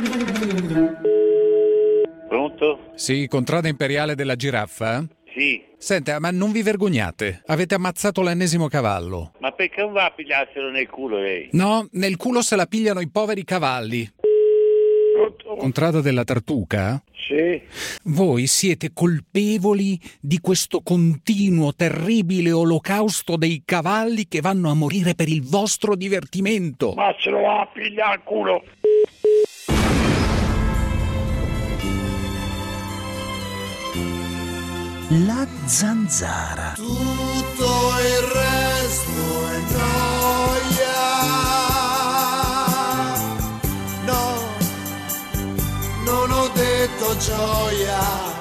Pronto? Sì, contrada imperiale della giraffa? Sì. Senta, ma non vi vergognate? Avete ammazzato l'ennesimo cavallo. Ma perché non va a pigliarselo nel culo lei? No, nel culo se la pigliano i poveri cavalli. Pronto? Contrada della tartuca? Sì. Voi siete colpevoli di questo continuo terribile olocausto dei cavalli che vanno a morire per il vostro divertimento. Ma se lo va a pigliare al culo. La zanzara. Tutto il resto è noia. No, non ho detto gioia.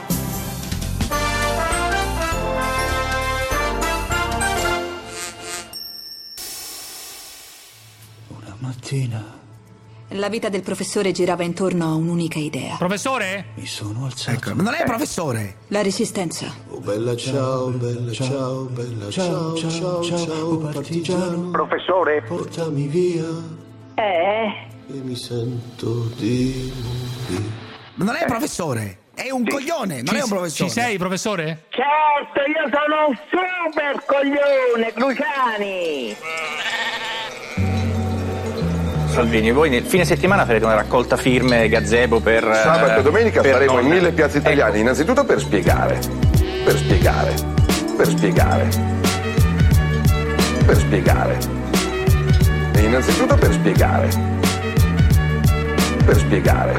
Una mattina La vita del professore girava intorno a un'unica idea. Professore? mi sono alzato. Ecco, ma non è professore. La resistenza. Oh bella ciao, bella ciao, bella ciao, ciao, ciao, partigiano. Professore? Portami via. E mi sento di morire. Ma non è professore. È un coglione, non è un professore. Ci sei, professore? Certo, io sono un super coglione, Cruciani! Salvini, voi nel fine settimana farete una raccolta firme gazebo per... Sabato e domenica per faremo in donne. 1000 piazze italiane, Ecco. innanzitutto per spiegare. E innanzitutto per spiegare.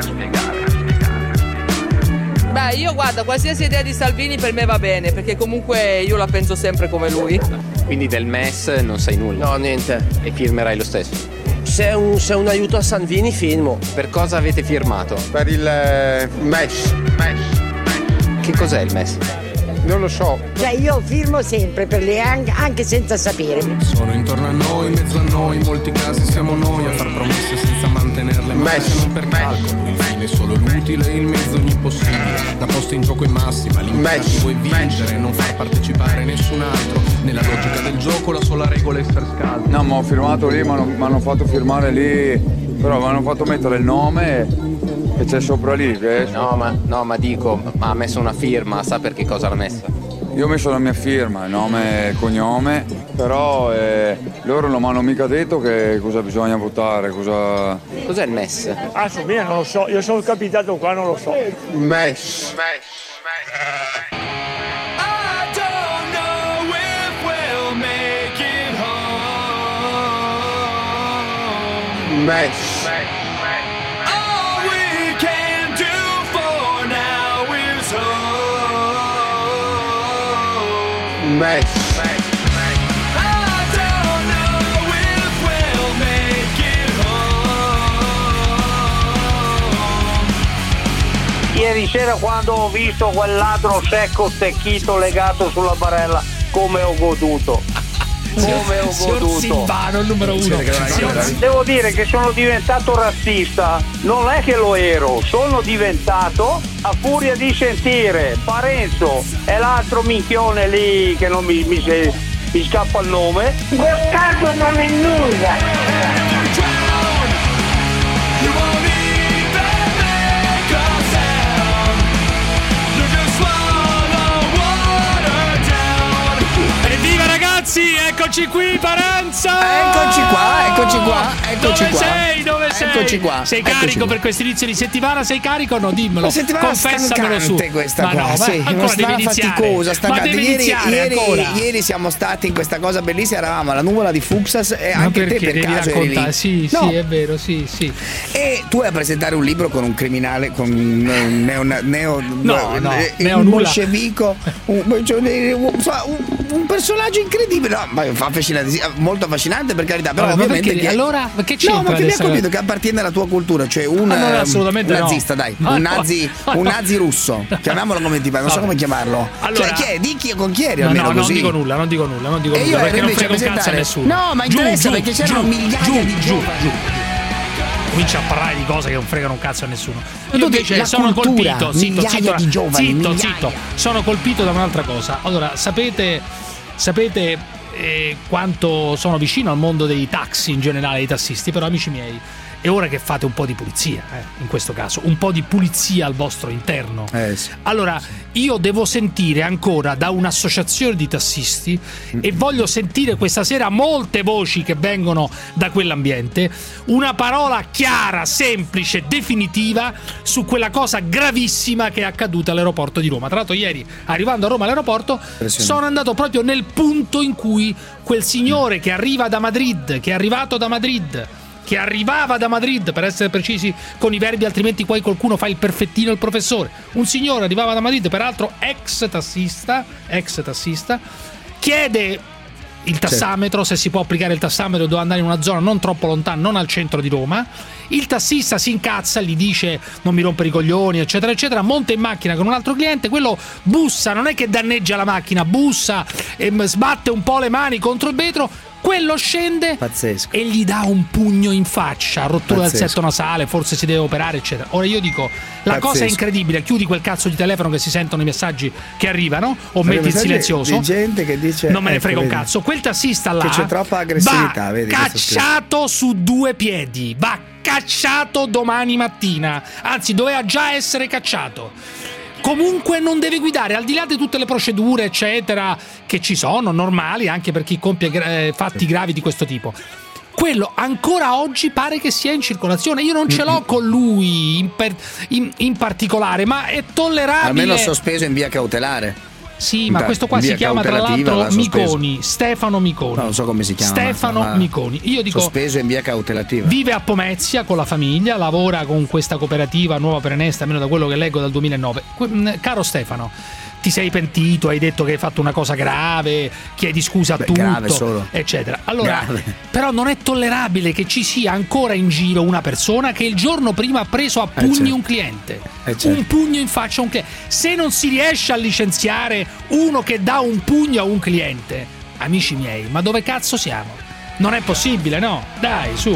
Beh, io guarda, qualsiasi idea di Salvini per me va bene, perché comunque io la penso sempre come lui. Quindi del MES non sai nulla? No, niente. E firmerai lo stesso? Se è un aiuto a Salvini, firmo. Per cosa avete firmato? Per il MES. Che cos'è il MES? Non lo so. Cioè io firmo sempre per lei, anche senza sapere. Sono intorno a noi, in mezzo a noi, in molti casi siamo noi a far promesse senza mantenerle, ma se non per calcolo. Il fine è solo l'utile e il mezzo ogni possibile. La posta in gioco è massima, l'imperativo è vincere, non far partecipare nessun altro. Nella logica del gioco la sola regola è far scaldo. No, ma ho firmato lì, mi hanno fatto firmare lì, però mi hanno fatto mettere il nome che c'è sopra lì. No, ma dico, ma ha messo una firma, sa per che cosa l'ha messa? Io ho messo la mia firma, nome e cognome, però loro non mi hanno mica detto che cosa bisogna votare, cosa... Cos'è il MES? Io non lo so, io sono capitato qua, non lo so. MES. MES. MES. Ieri sera quando ho visto quel ladro secco stecchito legato sulla barella, come ho goduto. Signor Silvano, il numero uno. Devo dire che sono diventato razzista, non è che lo ero, sono diventato a furia di sentire Parenzo e l'altro minchione lì che non mi scappa il nome. Gottardo non è nulla. Evviva ragazzi, eccoci qui, Parenzo! Eccoci qua. Dove sei? Eccoci qua. Sei carico per questo inizio di settimana? Sei carico o no? Dimmelo. La settimana Confessamelo su. Questa Ma qua, no, sì, ancora una settimana devi iniziare. faticosa, stancante. Ma devi iniziare ancora. Ieri siamo stati in questa cosa bellissima, eravamo alla nuvola di Fuxas e Ma anche te perché per devi caso eri raccontare? lì. Sì, No. sì, è vero, sì. E tu vai a presentare un libro con un criminale, con un neo bolscevico, un personaggio incredibile, no, ma molto affascinante per carità, però Allora, ovviamente perché? Allora, ma che c'entra No, ma che mi ha adesso? colpito che appartiene alla tua cultura, cioè un assolutamente nazista, no. dai, Ah, un no. nazi russo, chiamiamolo come ti pare, non so come chiamarlo. Allora, cioè, chi è? Di chi con chi eri No, almeno non così? dico nulla E io perché ero non invece frega un cazzo a presentare. nessuno. No, ma interessa perché c'erano migliaia di giovani. Comincia a parlare di cose che non fregano un cazzo a nessuno. Ma Io tu invece la sono cultura, colpito, migliaia di giovani, zitto. migliaia. Sono colpito da un'altra cosa. Allora, sapete quanto sono vicino al mondo dei taxi in generale, dei tassisti, però amici miei, è ora che fate un po' di pulizia, in questo caso, un po' di pulizia al vostro interno. Sì. Allora, io devo sentire ancora da un'associazione di tassisti e voglio sentire questa sera molte voci che vengono da quell'ambiente, una parola chiara, semplice, definitiva su quella cosa gravissima che è accaduta all'aeroporto di Roma. Tra l'altro ieri, arrivando a Roma all'aeroporto, sono andato proprio nel punto in cui quel signore che arriva da Madrid, che arrivava da Madrid, per essere precisi con i verbi, altrimenti poi qualcuno fa il perfettino il professore. Un signore arrivava da Madrid, peraltro ex tassista, chiede il tassametro, se si può applicare il tassametro, dove andare in una zona non troppo lontana, non al centro di Roma. Il tassista si incazza, gli dice non mi rompere i coglioni, eccetera eccetera, monta in macchina con un altro cliente, quello bussa, non è che danneggia la macchina, bussa e sbatte un po' le mani contro il vetro. Quello scende e gli dà un pugno in faccia, rottura del setto nasale, forse si deve operare, eccetera. Ora io dico, la cosa è incredibile, chiudi quel cazzo di telefono che si sentono i messaggi che arrivano o metti il silenzioso. Di gente che dice, non me ne frega un cazzo. Quel tassista là che c'è troppa aggressività, va vedi, cacciato su 2 piedi, va cacciato domani mattina, anzi doveva già essere cacciato. Comunque non deve guidare, al di là di tutte le procedure eccetera che ci sono, normali anche per chi compie fatti gravi di questo tipo. Quello ancora oggi pare che sia in circolazione. Io non ce l'ho con lui in particolare, ma è tollerabile. Almeno sospeso in via cautelare. Sì, ma questo qua si chiama tra l'altro Miconi, Stefano Miconi. No, non so come si chiama. Stefano Miconi. Io dico, sospeso in via cautelativa. Vive a Pomezia con la famiglia, lavora con questa cooperativa Nuova Prenesta, almeno da quello che leggo dal 2009. Caro Stefano, ti sei pentito, hai detto che hai fatto una cosa grave, chiedi scusa a tutto, eccetera. Allora, però non è tollerabile che ci sia ancora in giro una persona che il giorno prima ha preso a pugni un cliente. Un pugno in faccia a un cliente. Se non si riesce a licenziare uno che dà un pugno a un cliente, amici miei, ma dove cazzo siamo? Non è possibile, no? Dai, su.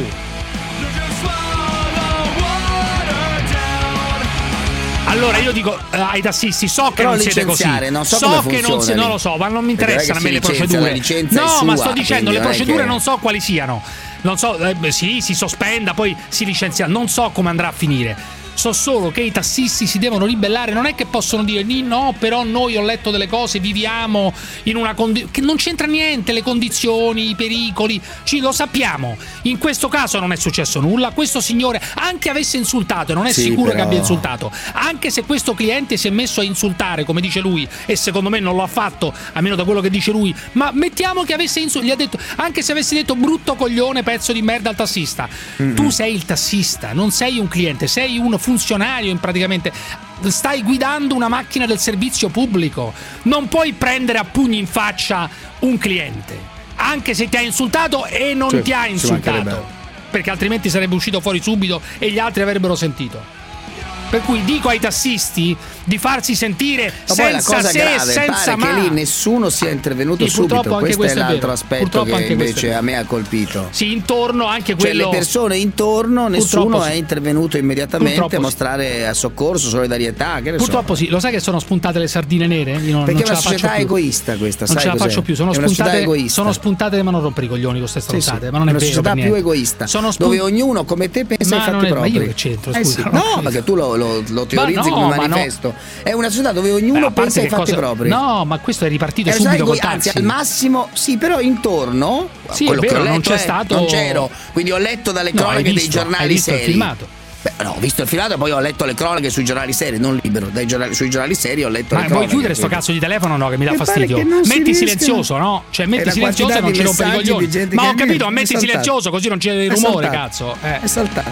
Allora io dico ai tassisti, so che non siete così, so che non lo so, ma non mi interessano a me le procedure. No, ma sto dicendo, le procedure non so quali siano. Non so, sì, si sospenda, poi si licenzia, non so come andrà a finire. So solo che i tassisti si devono ribellare, non è che possono dire no, però noi ho letto delle cose, viviamo in una condizione che non c'entra niente, le condizioni, i pericoli, lo sappiamo. In questo caso non è successo nulla, questo signore anche avesse insultato, e non è sicuro che abbia insultato, anche se questo cliente si è messo a insultare come dice lui, e secondo me non lo ha fatto, almeno da quello che dice lui, ma mettiamo che avesse insultato, gli ha detto, anche se avesse detto brutto coglione, pezzo di merda al tassista, tu sei il tassista, non sei un cliente, sei un funzionario, praticamente stai guidando una macchina del servizio pubblico, non puoi prendere a pugni in faccia un cliente anche se ti ha insultato e non ti ha insultato, perché altrimenti sarebbe uscito fuori subito e gli altri avrebbero sentito. Per cui dico ai tassisti di farsi sentire senza se, senza ma. Che lì nessuno sia intervenuto subito. Questo è l'altro aspetto che invece a me ha colpito. Sì, intorno anche quello. Cioè le persone intorno, nessuno è intervenuto immediatamente a mostrare a soccorso, solidarietà. Purtroppo sì, lo sai che sono spuntate le sardine nere? Io perché è una società egoista questa, non ce la faccio più, sono spuntate, ma non rompere i coglioni con queste stronzate, ma non è vero. È una società più egoista, dove ognuno come te pensa ai fatti propri. Ma io che c'entro? Scusa, no, perché tu lo teorizzi come manifesto. È una società dove ognuno pensa ai fatti propri. No, ma questo è ripartito subito col taxi. Anzi, al massimo, sì, però intorno, quello che ho letto, non c'è stato. Non c'ero, quindi ho letto dalle cronache dei giornali seri. Filmato. No, ho visto il filmato e poi ho letto le cronache sui giornali seri, non Libero, sui giornali seri ho letto le cronache. Ma vuoi chiudere sto cazzo di telefono? No, che mi dà fastidio. Metti silenzioso, no? Cioè metti silenzioso e non ci rompe i coglioni. Ma ho capito, ma metti silenzioso così non c'è il rumore, cazzo. È saltato.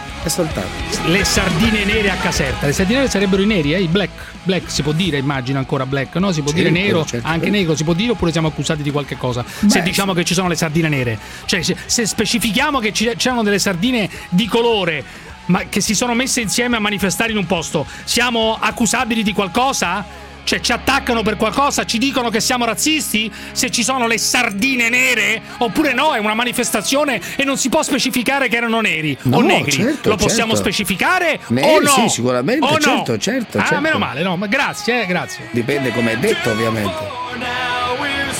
Le sardine nere a Caserta. Le sardine nere sarebbero i neri, i black si può dire, immagino ancora black, no? Si può dire nero, anche negro si può dire, oppure siamo accusati di qualche cosa. Se diciamo che ci sono le sardine nere. Cioè se specifichiamo che c'erano delle sardine di colore ma che si sono messe insieme a manifestare in un posto, siamo accusabili di qualcosa? Cioè ci attaccano per qualcosa? Ci dicono che siamo razzisti? Se ci sono le sardine nere? Oppure no, è una manifestazione e non si può specificare che erano neri o negri. Lo possiamo specificare o no? Sì, sicuramente, o no? certo. Ah, meno male, no, ma grazie. Dipende come è detto, ovviamente.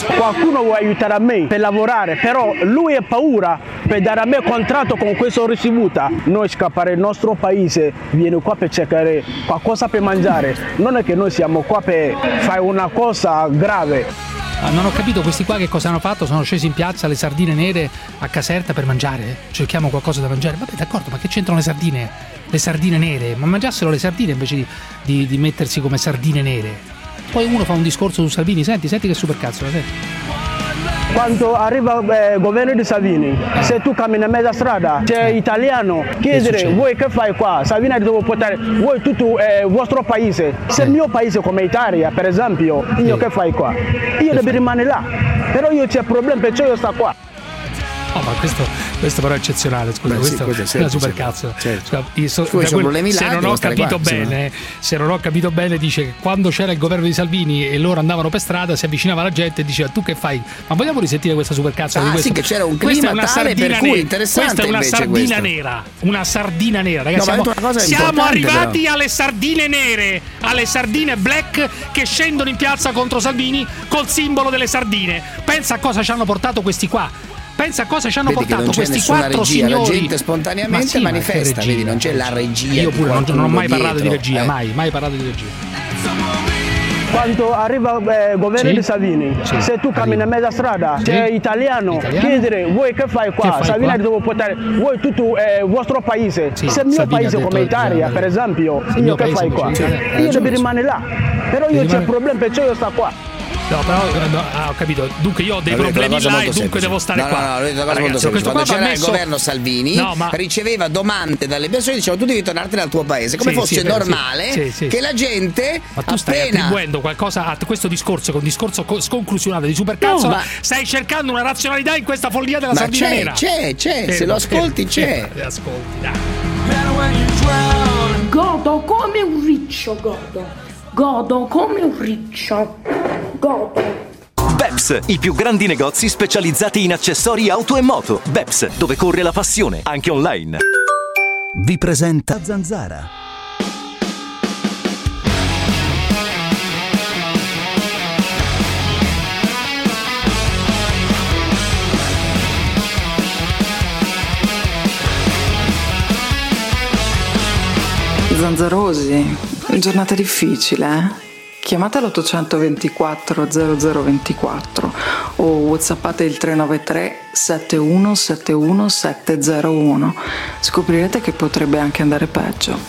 Qualcuno vuole aiutare a me per lavorare, però lui ha paura per dare a me contratto con questo ricevuta. Noi scappare dal nostro paese, viene qua per cercare qualcosa per mangiare. Non è che noi siamo qua per fare una cosa grave. Non ho capito questi qua che cosa hanno fatto, sono scesi in piazza le sardine nere a Caserta per mangiare, cerchiamo qualcosa da mangiare. Vabbè, d'accordo, ma che c'entrano le sardine? Le sardine nere, ma mangiassero le sardine invece di mettersi come sardine nere. Poi uno fa un discorso su Salvini, senti che supercazzo, senti. Quando arriva il governo di Salvini, se tu cammini in mezza strada, c'è italiano, chiedere voi che fai qua? Salvini devo portare voi tutto il vostro paese. Se il mio paese come Italia, per esempio, io che fai qua? Io devo rimanere là, però io c'è problema, perciò io sto qua. Oh, ma questo però è eccezionale, scusa, questo è una supercazzo. Certo. Se non ho capito bene, se non ho capito bene, dice che quando c'era il governo di Salvini e loro andavano per strada, si avvicinava la gente e diceva tu che fai? Ma vogliamo risentire questa supercazzo di questo? Sì, che c'era un clima tale per cui interessante. Questa è una sardina nera, una sardina nera, ragazzi. Siamo arrivati però alle sardine nere, alle sardine black che scendono in piazza contro Salvini col simbolo delle sardine. Pensa a cosa ci hanno portato questi qua. Pensa a cosa ci hanno portato questi quattro regia, signori. La gente spontaneamente manifesta, vedi, non c'è la regia. Io pure non ho mai parlato di regia, mai parlato di regia. Quando arriva il governo di Salvini, se tu cammini in mezza strada, c'è italiano, chiedere voi che fai qua? Salvini devo portare voi tutto il vostro paese. Se il mio paese come Italia, per esempio, io che fai qua? Io devo rimanere là, però io c'è problema, perciò io sto qua. No, però ho capito. Dunque io ho dei problemi là e dunque devo stare qua. Quando c'era il governo Salvini, riceveva domande dalle persone e dicevano tu devi tornartene al tuo paese, come fosse normale che la gente. Ma tu stai attribuendo qualcosa a questo discorso, che è un discorso sconclusionato di supercazzo. Stai cercando una razionalità in questa follia della sardina nera. C'è, se lo ascolti c'è. Ascolti, dai. Godo come un riccio, godo come un riccio. Beps, i più grandi negozi specializzati in accessori auto e moto. Beps, dove corre la passione, anche online. Vi presenta Zanzara. Zanzarosi, giornata difficile, eh? Chiamate l'824 0024 o whatsappate il 393 7171 701. Scoprirete che potrebbe anche andare peggio.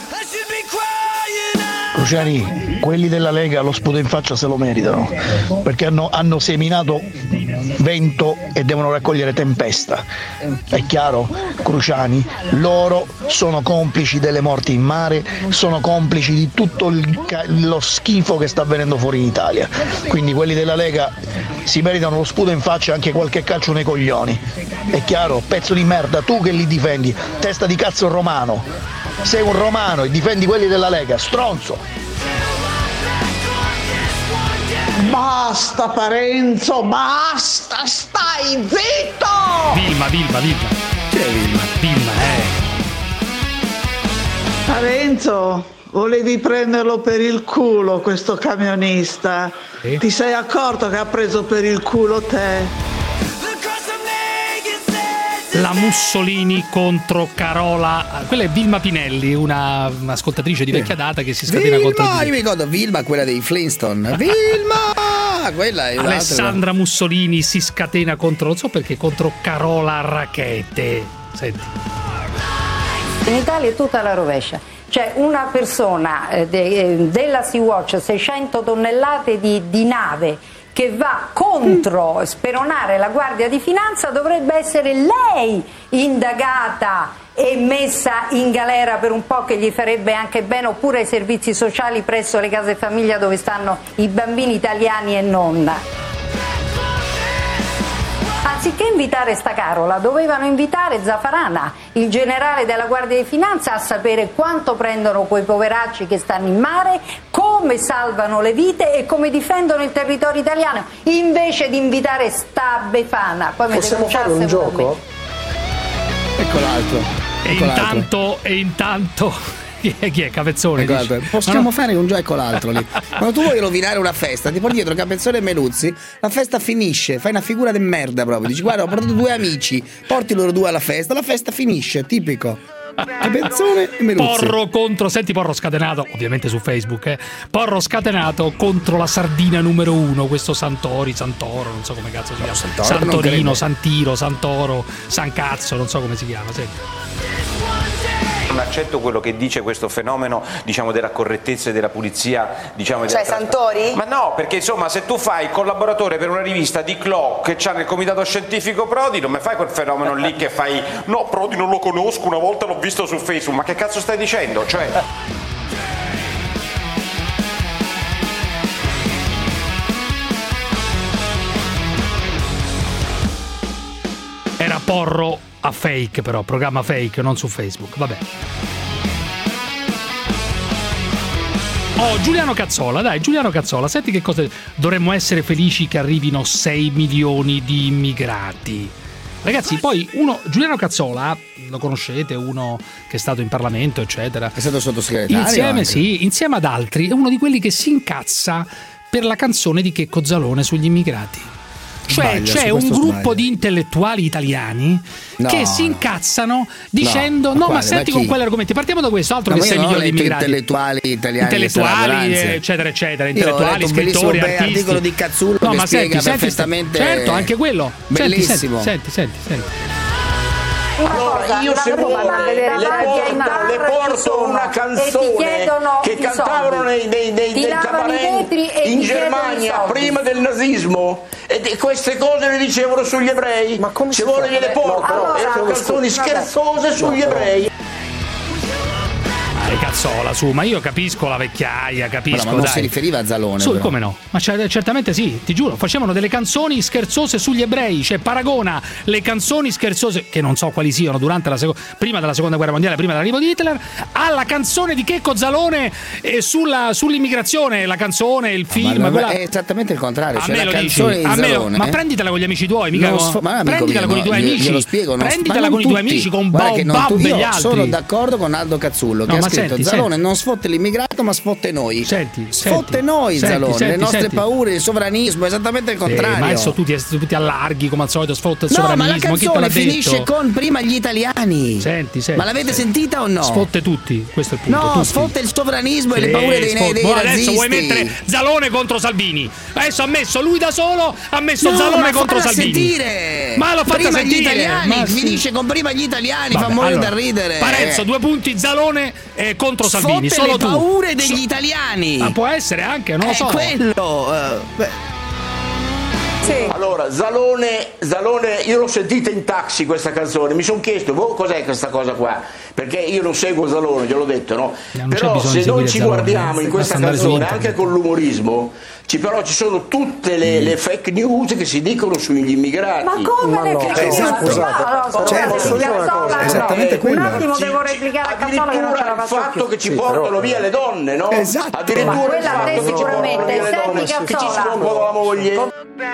Cruciani, quelli della Lega lo sputo in faccia se lo meritano, perché hanno seminato vento e devono raccogliere tempesta. È chiaro, Cruciani? Loro sono complici delle morti in mare, sono complici di tutto lo schifo che sta avvenendo fuori in Italia. Quindi quelli della Lega si meritano lo sputo in faccia e anche qualche calcio nei coglioni. È chiaro? Pezzo di merda, tu che li difendi, testa di cazzo romano. Sei un romano e difendi quelli della Lega, stronzo! Basta Parenzo, basta, stai zitto! Vilma. Chi è Vilma? Vilma, Parenzo, volevi prenderlo per il culo questo camionista. Ti sei accorto che ha preso per il culo te? La Mussolini contro Carola, quella è Vilma Pinelli, un'ascoltatrice di vecchia data che si scatena contro io mi ricordo Vilma, quella dei Flintstone. Vilma, quella è Alessandra Mussolini si scatena contro, non so perché, contro Carola Rackete. Senti. In Italia è tutta la rovescia. Cioè una persona della Sea-Watch, 600 tonnellate di nave che va contro speronare la Guardia di Finanza, dovrebbe essere lei indagata e messa in galera per un po', che gli farebbe anche bene, oppure ai servizi sociali presso le case famiglia dove stanno i bambini italiani e non. Anziché invitare sta Carola, dovevano invitare Zaffarana, il generale della Guardia di Finanza, a sapere quanto prendono quei poveracci che stanno in mare, come salvano le vite e come difendono il territorio italiano, invece di invitare sta Befana. Poi possiamo fare un gioco? Ecco l'altro. E intanto Chi è Capezzone? Possiamo fare un gioco l'altro lì. Quando tu vuoi rovinare una festa, ti porti dietro Capezzone e Menuzzi, la festa finisce, fai una figura di merda proprio. Dici guarda, ho portato 2 amici, porti loro 2 alla festa, la festa finisce, tipico. Capezzone e Menuzzi. Porro contro, senti Porro scatenato, ovviamente su Facebook, Porro scatenato contro la sardina numero 1, questo Santoro, non so come cazzo si chiama. Santorino, Santiro, Santoro, Sancazzo, non so come si chiama, senti. Non accetto quello che dice questo fenomeno, diciamo, della correttezza e della pulizia, diciamo, cioè Santori? Ma no, perché insomma se tu fai il collaboratore per una rivista di Clo che c'ha nel comitato scientifico Prodi, non mi fai quel fenomeno lì che fai no, Prodi non lo conosco, una volta l'ho visto su Facebook, ma che cazzo stai dicendo? Cioè era Porro a Fake, però programma Fake, non su Facebook, vabbè. Giuliano Cazzola, senti che cosa, dovremmo essere felici che arrivino 6 milioni di immigrati. Ragazzi, poi Giuliano Cazzola, lo conoscete, uno che è stato in Parlamento, eccetera. È stato sottosegretario. Insieme ad altri, è uno di quelli che si incazza per la canzone di Checco Zalone sugli immigrati. Cioè c'è un gruppo di intellettuali italiani che si incazzano dicendo ma senti con quali argomenti, partiamo da questo, altro che 6 milioni di immigrati, intellettuali italiani, eccetera intellettuali, scrittori, artisti. Articolo di Cazzullo che spiega perfettamente, certo, anche quello bellissimo. Senti. Allora, io se vuoi le porto una canzone che cantavano nei cabaret in Germania prima del nazismo, e queste cose le dicevano sugli ebrei. Ma come se vuole gliele porto, erano canzoni scherzose sugli ebrei. Cazzola, su, ma io capisco la vecchiaia, capisco. Ma non si riferiva a Zalone. Su, come no? Ma certamente sì, ti giuro, facevano delle canzoni scherzose sugli ebrei, cioè paragona le canzoni scherzose, che non so quali siano, prima della seconda guerra mondiale, prima dell'arrivo di Hitler, alla canzone di Checco Zalone sull'immigrazione, la canzone, il film. Ma è esattamente il contrario, cioè la canzone di Zalone. Ma prenditela con gli amici tuoi, mica prenditela con i tuoi amici. Glielo spiego, prenditela con i tuoi amici, con Bob e gli altri. Sono d'accordo con Aldo Cazzullo, che ha scritto Zalone non sfotte l'immigrato ma sfotte noi. Sfotte noi Zalone, le nostre paure, il sovranismo, esattamente il contrario. Ma adesso tu ti allarghi come al solito, sfotte il sovranismo. Ma la canzone finisce con prima gli italiani. Senti. Ma l'avete sentita o no? Sfotte tutti, questo è il punto. No, tutti. Sfotte il sovranismo e le paure dei razzisti. Adesso vuoi mettere Zalone contro Salvini? Adesso ha messo lui da solo, ha messo Zalone contro Salvini. Ma l'ho fatta sentire. Gli italiani, finisce con prima gli italiani, fa morire da ridere. Parenzo, 2 punti, Zalone contro Salvini, solo le paure degli italiani. Ma può essere anche, non lo so. Quello. Sì. Allora, Zalone, io l'ho sentita in taxi questa canzone, mi sono chiesto, cos'è questa cosa qua? Perché io non seguo Zalone, gliel'ho detto, no? Però se noi ci guardiamo in questa canzone, anche con l'umorismo, però ci sono tutte le fake news che si dicono sugli immigrati. Ma come le fake news? Esattamente quello. Un attimo devo replicare a Cazzola che non ce la faccio più. Il fatto che ci portano via le donne, no? Esatto. Addirittura il fatto che ci portano via le donne, che ci scopano la moglie.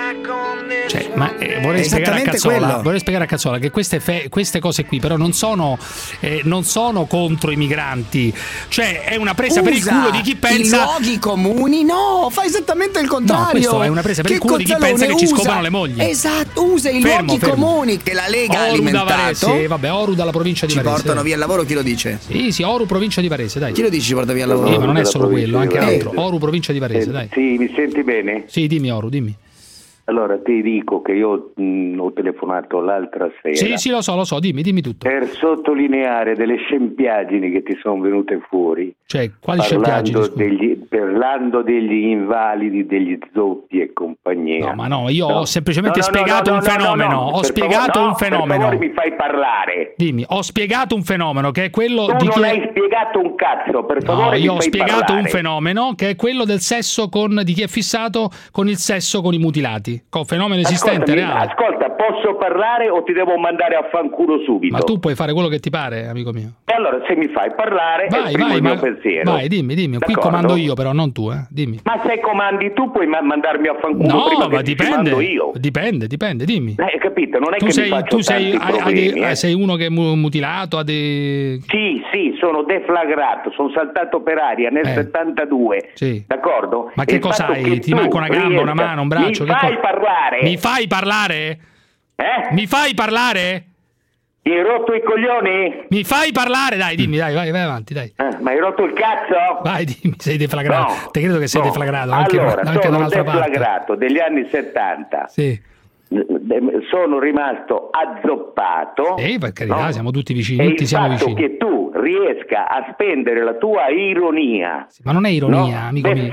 Vorrei spiegare a Cazzola che queste cose qui però non sono contro i migranti, cioè è una presa per il culo di chi pensa i luoghi comuni. No, fa esattamente il contrario. No, questo è una presa per il culo di chi pensa che ci scopano le mogli. Esatto, usa i luoghi comuni che la Lega ha alimentato. Oru dalla provincia di Varese. Ci portano via il lavoro, chi lo dice? Sì, Oru provincia di Varese, dai. Chi lo dice ci porta via il lavoro? Ma non è solo quello, anche altro. Oru provincia di Varese, dai. Sì, mi senti bene? Sì, dimmi Oru, dimmi. Allora ti dico che io ho telefonato l'altra sera. Sì, lo so, dimmi tutto. Per sottolineare delle scempiaggini che ti sono venute fuori. Cioè, quali scempiaggini? Parlando degli invalidi, degli zoppi e compagnia. No, io ho semplicemente spiegato un fenomeno. Ho spiegato un fenomeno. Per favore, mi fai parlare. Dimmi, ho spiegato un fenomeno che è quello di chi... non hai spiegato un cazzo, per favore. Io ho spiegato parlare. Un fenomeno che è quello del sesso di chi è fissato con il sesso con i mutilati. Fenomeno esistente, reale. Ascolta, posso parlare o ti devo mandare a fanculo subito? Ma tu puoi fare quello che ti pare, amico mio. E allora se mi fai parlare esprimo il mio pensiero. Vai, dimmi. Qui comando io, però non tu, dimmi. Ma se comandi tu puoi mandarmi a fanculo no, prima ma che dipende, ti io. Dipende, dimmi. Capito? Non è tu che sei, mi faccio tu sei, problemi, sei uno che è mutilato, ha dei... Sì, sono deflagrato, sono saltato per aria nel 72, sì. D'accordo? Ma che cosa hai? Ti manca una gamba, una mano, un braccio? Mi fai parlare? Mi fai parlare? Mi fai parlare? Ti hai rotto i coglioni? Mi fai parlare? Dai, dimmi, vai avanti, dai. Ma hai rotto il cazzo? Vai, dimmi, sei deflagrato. No, Te credo che sei deflagrato, allora, anche sono dall'altra deflagrato parte. degli anni 70. Sì. Sono rimasto azzoppato. Per carità, siamo tutti vicini, tutti siamo vicini. Che tu riesca a spendere la tua ironia. Sì, ma non è ironia, amico mio.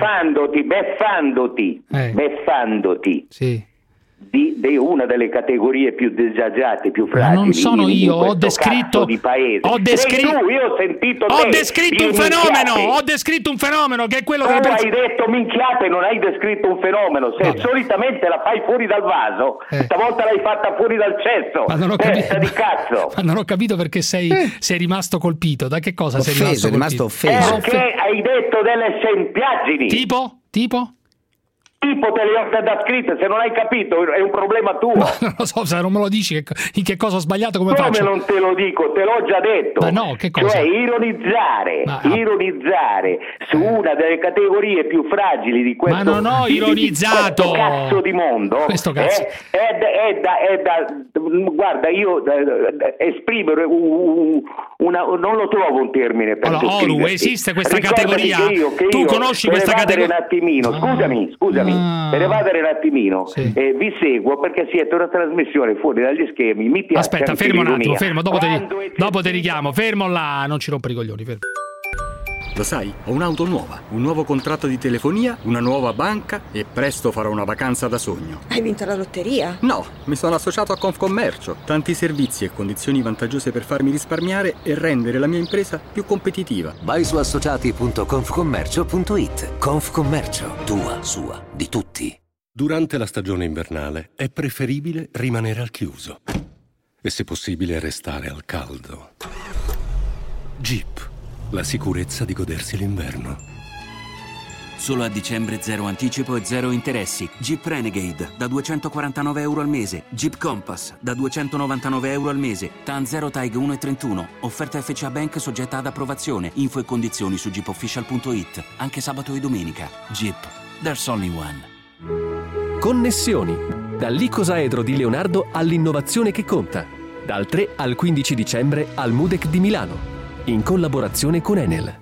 Beffandoti. Sì. Di una delle categorie più disagiate, più fragili. Ma non sono io, ho descritto di paese. Ho descritto un fenomeno, ho descritto un fenomeno che è quello che hai detto minchiate, non hai descritto un fenomeno. Se solitamente la fai fuori dal vaso, stavolta l'hai fatta fuori dal cesso. Ma non ho capito, di cazzo. Ma non ho capito perché sei rimasto colpito. Da che cosa sei rimasto offeso? Perché hai detto delle sempliaggini. Tipo? Tipo te le ho da scritte, se non hai capito è un problema tuo. Ma non lo so, se non me lo dici in che cosa ho sbagliato, come faccio? Non te lo dico, te l'ho già detto. Ma no, che cosa? Cioè ironizzare su una delle categorie più fragili di questo. Ma non ho ironizzato. Questo cazzo di mondo. Questo cazzo. Guarda, io esprimere non lo trovo un termine per descriverti. Esiste questa categoria? Tu conosci questa categoria? Un attimino, scusami. Per evadere un attimino, vi seguo perché siete una trasmissione fuori dagli schemi. Mi piace. Aspetta, fermo un attimo, dopo ti richiamo. Fermo là, non ci rompere i coglioni. Fermo. Lo sai, ho un'auto nuova, un nuovo contratto di telefonia, una nuova banca e presto farò una vacanza da sogno. Hai vinto la lotteria? No, mi sono associato a Confcommercio. Tanti servizi e condizioni vantaggiose per farmi risparmiare e rendere la mia impresa più competitiva. Vai su associati.confcommercio.it. Confcommercio, tua, sua, di tutti. Durante la stagione invernale è preferibile rimanere al chiuso e se possibile restare al caldo. Jeep, la sicurezza di godersi l'inverno. Solo a dicembre 0 anticipo e 0 interessi. Jeep Renegade da €249 al mese. Jeep Compass da €299 al mese. TAN 0 TAIG 1.31. Offerta FCA Bank soggetta ad approvazione. Info e condizioni su jeepofficial.it. Anche sabato e domenica. Jeep, there's only one. Connessioni. Dall'icosaedro di Leonardo all'innovazione che conta. Dal 3 al 15 dicembre al MUDEC di Milano. In collaborazione con Enel.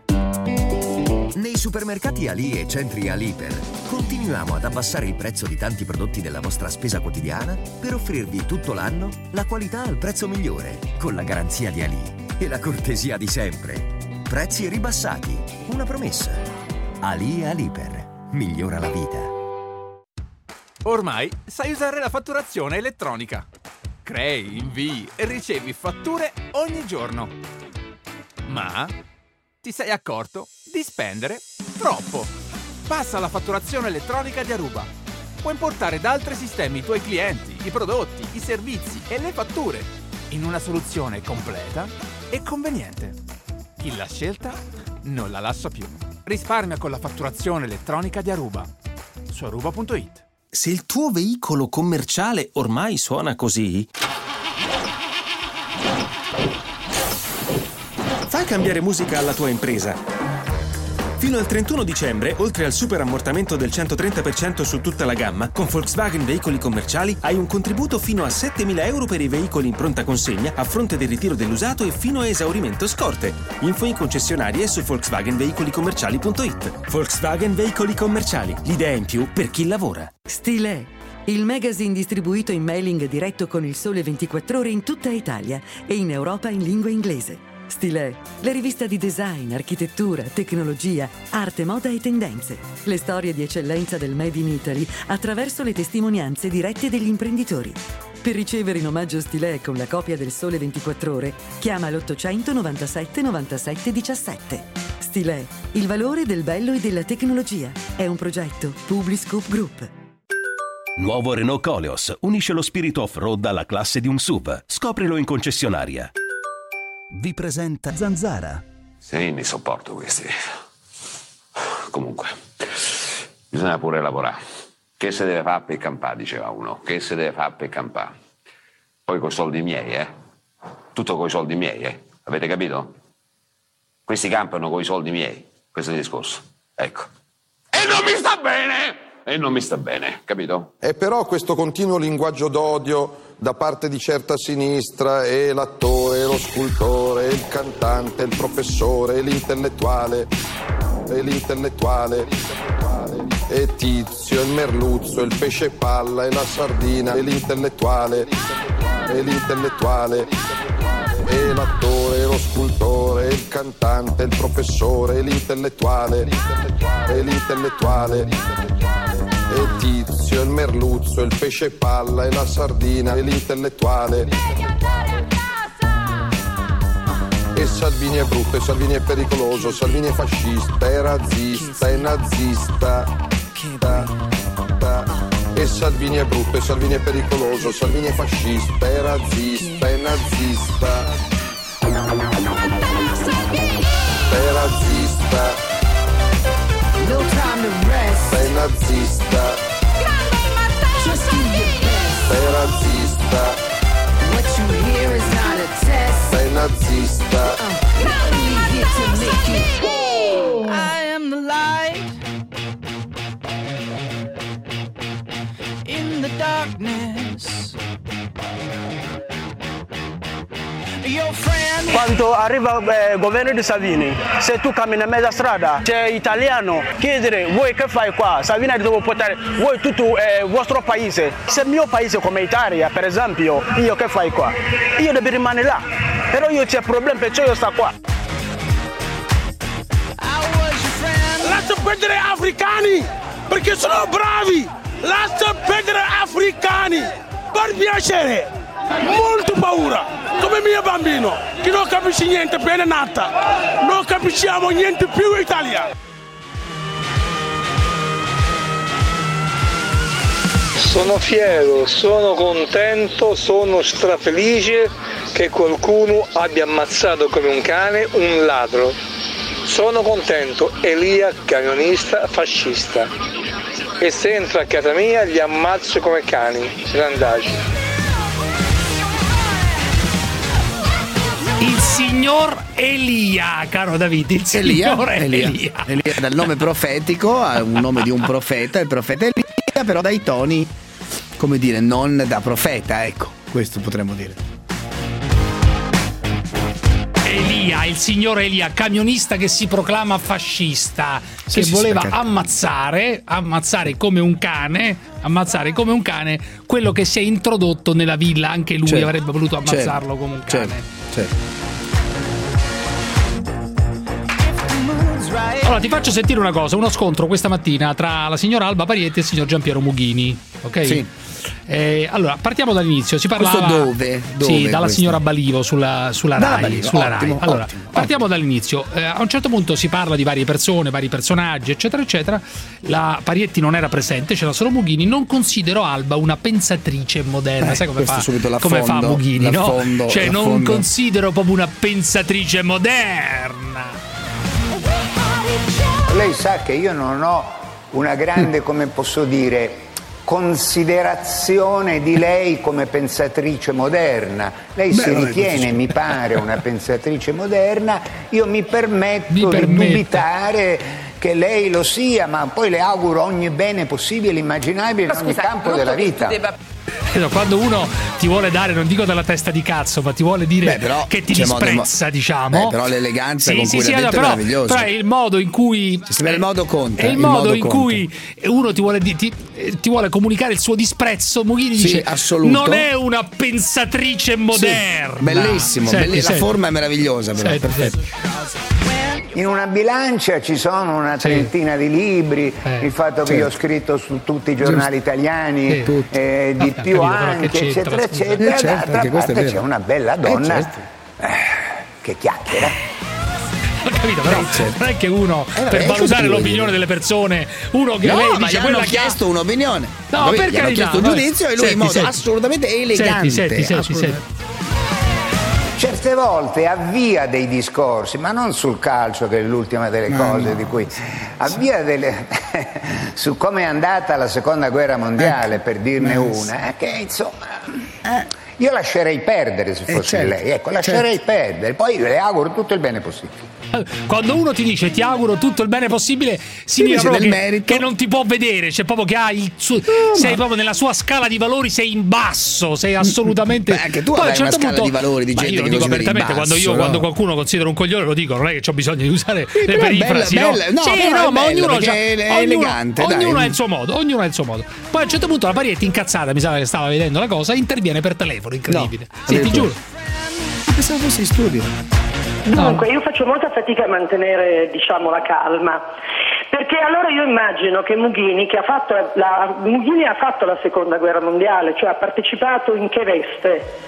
Nei supermercati Ali e centri Aliper continuiamo ad abbassare il prezzo di tanti prodotti della vostra spesa quotidiana per offrirvi tutto l'anno la qualità al prezzo migliore, con la garanzia di Ali e la cortesia di sempre. Prezzi ribassati, una promessa. Ali e Aliper, migliora la vita. Ormai sai usare la fatturazione elettronica. Crei, invii e ricevi fatture ogni giorno. Ma ti sei accorto di spendere troppo. Passa alla fatturazione elettronica di Aruba. Puoi importare da altri sistemi i tuoi clienti, i prodotti, i servizi e le fatture in una soluzione completa e conveniente. Chi l'ha scelta non la lascia più. Risparmia con la fatturazione elettronica di Aruba su aruba.it. Se il tuo veicolo commerciale ormai suona così, fai cambiare musica alla tua impresa. Fino al 31 dicembre, oltre al super ammortamento del 130% su tutta la gamma, con Volkswagen Veicoli Commerciali hai un contributo fino a €7.000 per i veicoli in pronta consegna a fronte del ritiro dell'usato e fino a esaurimento scorte. Info in concessionarie su volkswagenveicolicommerciali.it. Volkswagen Veicoli Commerciali, l'idea in più per chi lavora. Stilè, il magazine distribuito in mailing diretto con il Sole 24 Ore in tutta Italia e in Europa in lingua inglese. Stilè, la rivista di design, architettura, tecnologia, arte, moda e tendenze. Le storie di eccellenza del Made in Italy attraverso le testimonianze dirette degli imprenditori. Per ricevere in omaggio Stilè con la copia del Sole 24 Ore, chiama l'800 97 97 17. Stilè, il valore del bello e della tecnologia. È un progetto Publiscoop Group. Nuovo Renault Koleos unisce lo spirito off-road alla classe di un SUV. Scoprilo in concessionaria. Vi presenta Zanzara. Sì, ne sopporto questi. Comunque, bisogna pure lavorare. Che se deve fare per campare, diceva uno. Che se deve fare per campare. Poi coi soldi miei, Tutto coi soldi miei, Avete capito? Questi campano coi soldi miei. Questo è il discorso. Ecco. E non mi sta bene! E non mi sta bene, capito? E però questo continuo linguaggio d'odio da parte di certa sinistra, e l'attore, lo scultore, il cantante, il professore, l'intellettuale, e Tizio, il merluzzo, il pesce palla e la sardina, e l'intellettuale, e l'attore, lo scultore, il cantante, il professore, l'intellettuale, e Tizio, il merluzzo, il pesce palla e la sardina, e l'intellettuale. E Salvini è brutto, e Salvini è pericoloso, Salvini è fascista, è razzista, è nazista. E Salvini è brutto, e Salvini è pericoloso, Salvini è fascista, è razzista, è nazista. È razzista. Sei nazista. Sei razzista. Sei nazista. I am the light in the darkness. Quando arriva il governo di Salvini, se tu cammini in mezza strada, c'è italiano, chiedere voi che fai qua? Salvini deve portare voi tutto il vostro paese. Se il mio paese come Italia, per esempio, io che fai qua? Io devo rimanere là, però io c'è problema, perciò io sto qua. Lascia perdere africani, perché sono bravi! Lascia perdere africani, per piacere! Molto paura, come mio bambino, che non capisce niente, appena nata, non capisciamo niente più in Italia. Sono fiero, sono contento, sono strafelice che qualcuno abbia ammazzato come un cane un ladro. Sono contento, Elia, camionista fascista. E se entra a casa mia li ammazzo come cani, randaggi. Il signor Elia, caro Davide, il signor Elia. Elia dal nome profetico, ha un nome di un profeta, il profeta Elia, però dai toni, come dire, non da profeta, ecco, questo potremmo dire. Elia, il signor Elia, camionista che si proclama fascista, che voleva ammazzare come un cane, quello che si è introdotto nella villa, anche lui avrebbe voluto ammazzarlo come un cane. Allora ti faccio sentire una cosa, uno scontro questa mattina tra la signora Alba Parietti e il signor Giampiero Mughini, ok? Sì. Allora partiamo dall'inizio, si parlava dove sì, dalla questo? Signora Balivo sulla Rai, Balivo, sulla ottimo, Rai. Allora ottimo. partiamo dall'inizio, a un certo punto si parla di varie persone, vari personaggi eccetera eccetera, la Parietti non era presente, c'era solo Mughini. Non considero Alba una pensatrice moderna, sai come fa Mughini, no? Cioè non considero proprio una pensatrice moderna. Lei sa che io non ho una grande, come posso dire, considerazione di lei come pensatrice moderna. Lei si ritiene, mi pare, una pensatrice moderna. Io mi permetto di dubitare che lei lo sia, ma poi le auguro ogni bene possibile e immaginabile in ogni campo della vita. Quando uno ti vuole dare, non dico dalla testa di cazzo, ma ti vuole dire che ti disprezza, diciamo. Però l'eleganza con cui l'ha detto è meravigliosa. Però è il modo in cui il modo conta. È il modo in cui uno ti vuole comunicare il suo disprezzo. Mughini dice non è una pensatrice moderna. Bellissimo, la forma è meravigliosa, però. Perfetto. In una bilancia ci sono una trentina di libri, il fatto che io ho scritto su tutti i giornali italiani, di più anche, eccetera, eccetera. D'altra parte c'è una bella donna che chiacchiera. capito? Però non è che uno per valutare l'opinione delle persone, uno che lei dice quella ha chiesto un'opinione. No, per carità, ha chiesto un giudizio e lui in modo assolutamente elegante. Senti. Certe volte avvia dei discorsi, ma non sul calcio, che è l'ultima delle cose di cui avvia su come è andata la seconda guerra mondiale, per dirne una, che insomma io lascerei perdere se fossi lei, lascerei perdere, poi le auguro tutto il bene possibile. Quando uno ti dice ti auguro tutto il bene possibile, significa proprio che non ti può vedere, cioè proprio che hai sei proprio nella sua scala di valori, sei in basso, sei assolutamente. Beh, anche tu hai una scala di valori di gente. Io lo dico apertamente, quando qualcuno considera un coglione lo dico, non è che ho bisogno di usare le perifrasi. Ma ognuno è elegante. Ognuno ha il suo modo, Poi a un certo punto la Parietti, incazzata, mi sa che stava vedendo la cosa, interviene per telefono, incredibile. Sì, ti giuro. Pensavo fosse in studio. Dunque, io faccio molta fatica a mantenere, la calma, perché allora io immagino che Mughini ha fatto la seconda guerra mondiale, cioè ha partecipato in che veste?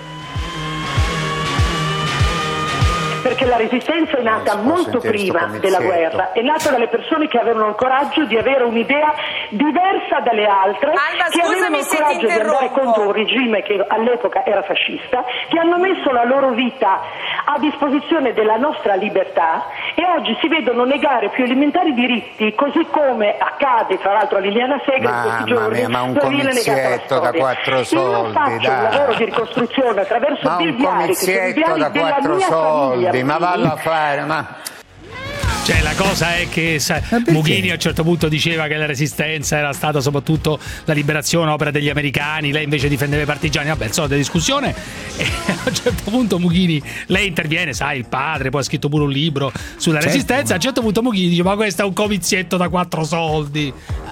Perché la resistenza è nata molto prima della guerra, è nata dalle persone che avevano il coraggio di avere un'idea diversa dalle altre, che avevano il coraggio di andare contro un regime che all'epoca era fascista, che hanno messo la loro vita a disposizione della nostra libertà e oggi si vedono negare più elementari diritti, così come accade tra l'altro a Liliana Segre in questi giorni, ma un comizietto da 4 soldi, io faccio un lavoro di ricostruzione attraverso dei diari che sono diari della mia famiglia. Ma vallo a fare, Cioè, la cosa è che Mughini a un certo punto diceva che la resistenza era stata soprattutto la liberazione opera degli americani, lei invece difendeva i partigiani. Vabbè, insomma, della discussione. E a un certo punto Mughini, lei interviene, sai, il padre, poi ha scritto pure un libro sulla resistenza. A un certo punto Mughini dice: ma questo è un comizietto da 4 soldi.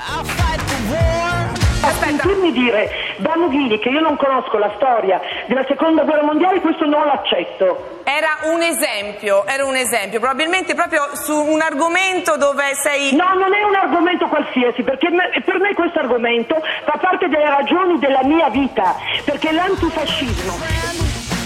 Sentirmi dire da Mughini che io non conosco la storia della seconda guerra mondiale, questo non l'accetto. Era un esempio, probabilmente proprio su un argomento dove sei... No, non è un argomento qualsiasi, perché per me questo argomento fa parte delle ragioni della mia vita, perché l'antifascismo...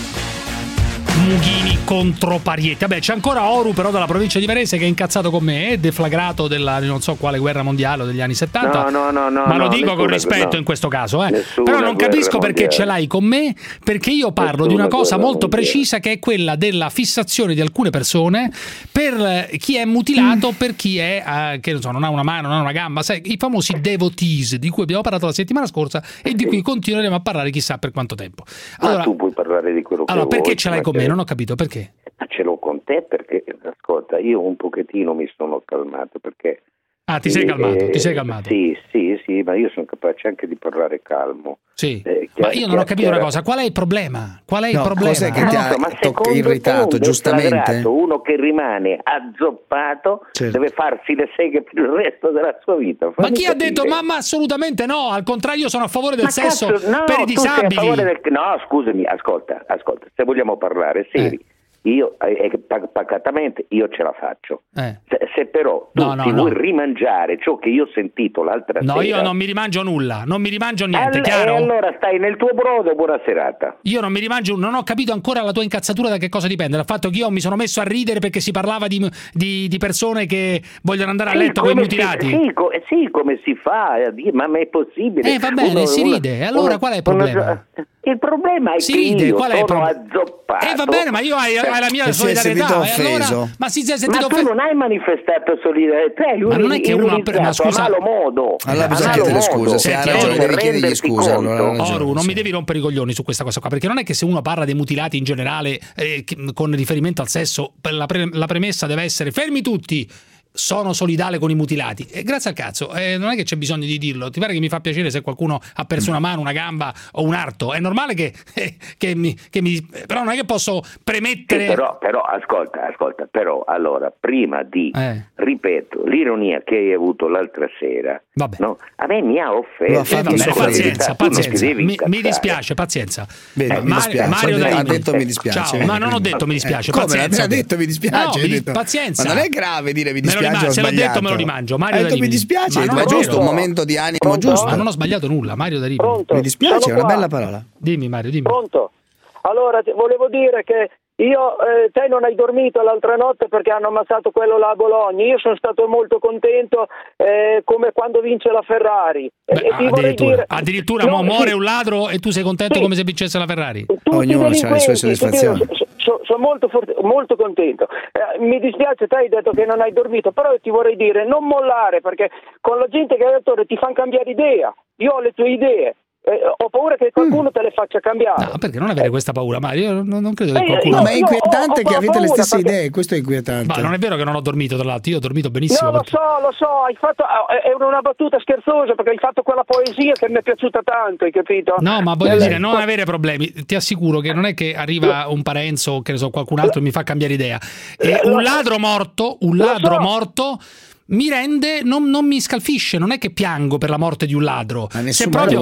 Mughini contro Parietti. Vabbè, c'è ancora Oru però dalla provincia di Varese che è incazzato con me, è deflagrato della non so quale guerra mondiale degli anni 70. No, ma lo dico con rispetto in questo caso, Però non capisco perché ce l'hai con me, perché io parlo di una cosa molto precisa, che è quella della fissazione di alcune persone per chi è mutilato, per chi è che non ha una mano, non ha una gamba, sai, i famosi devotees di cui abbiamo parlato la settimana scorsa e di cui continueremo a parlare chissà per quanto tempo. Allora, ma tu puoi parlare di quello che vuoi. Perché ce l'hai con me? Non ho capito perché. Ma ce l'ho con te perché, ascolta, io un pochettino mi sono calmato perché... ti sei calmato? Sì, ma io sono capace anche di parlare calmo. Sì, ma io non ho capito una cosa, qual è il problema? Cos'è che ti ha irritato, giustamente? Uno che rimane azzoppato deve farsi le seghe per il resto della sua vita. Ma chi ha detto? Ma assolutamente no, al contrario io sono a favore del sesso per i disabili. No, scusami, ascolta, se vogliamo parlare seri. Io pacatamente io ce la faccio. Se però tu vuoi rimangiare ciò che io ho sentito l'altra sera. No, io non mi rimangio nulla, non mi rimangio niente, chiaro? E allora stai nel tuo brodo, buona serata. Io non mi rimangio, non ho capito ancora la tua incazzatura da che cosa dipende. Dal fatto che io mi sono messo a ridere perché si parlava di persone che vogliono andare a letto con i mutilati. Sì, come si fa? Ma è possibile? Va bene, si ride. Allora qual è il problema? Il problema è che io sono azzoppato. Va bene, ma io hai la mia solidarietà. Allora, ma si è sentito tu non hai manifestato solidarietà. Ma non è che uno scusa, a malo modo. Allora bisogna chiedere scusa. Se ha ragione, devi chiedergli scusa. Oru, non mi devi rompere i coglioni su questa cosa qua, perché non è che se uno parla dei mutilati in generale con riferimento al sesso, la premessa deve essere: fermi tutti, sono solidale con i mutilati. E grazie al cazzo, non è che c'è bisogno di dirlo. Ti pare che mi fa piacere se qualcuno ha perso una mano, una gamba o un arto? È normale che mi però non è che posso premettere. Però ascolta, però allora prima di ripeto, l'ironia che hai avuto l'altra sera, no, a me mi ha offeso. Pazienza. Mi dispiace, pazienza. Bene, Mario ha detto mi dispiace. Ciao, ma non ho detto mi dispiace. Pazienza. Ha detto mi dispiace. Pazienza. Ma non è grave dire mi dispiace. Se l'ho detto me lo rimangio. Mario mi dispiace, ma è giusto, un momento di animo giusto. Ma non ho sbagliato nulla, Mario da Rimini. Mi dispiace, è una bella parola. Dimmi Mario, dimmi. Pronto? Allora, volevo dire che Te non hai dormito l'altra notte perché hanno ammazzato quello là a Bologna. Io sono stato molto contento, come quando vince la Ferrari. Addirittura muore un ladro e tu sei contento come se vincesse la Ferrari? Ognuno ha le sue soddisfazioni. Sono molto contento. Mi dispiace, te hai detto che non hai dormito, però ti vorrei dire non mollare, perché con la gente che hai detto ti fanno cambiare idea. Io ho le tue idee. Ho paura che qualcuno te le faccia cambiare. No, perché non avere questa paura? Ma io non credo che qualcuno. Ma è inquietante che avete le stesse idee, questo è inquietante. Ma non è vero che non ho dormito, tra l'altro, io ho dormito benissimo. No, lo so, hai fatto è una battuta scherzosa, perché hai fatto quella poesia che mi è piaciuta tanto, hai capito? No, ma voglio dire, non avere problemi. Ti assicuro che non è che arriva un Parenzo o che ne so, qualcun altro e mi fa cambiare idea. Un ladro morto mi rende, non mi scalfisce, non è che piango per la morte di un ladro. Se proprio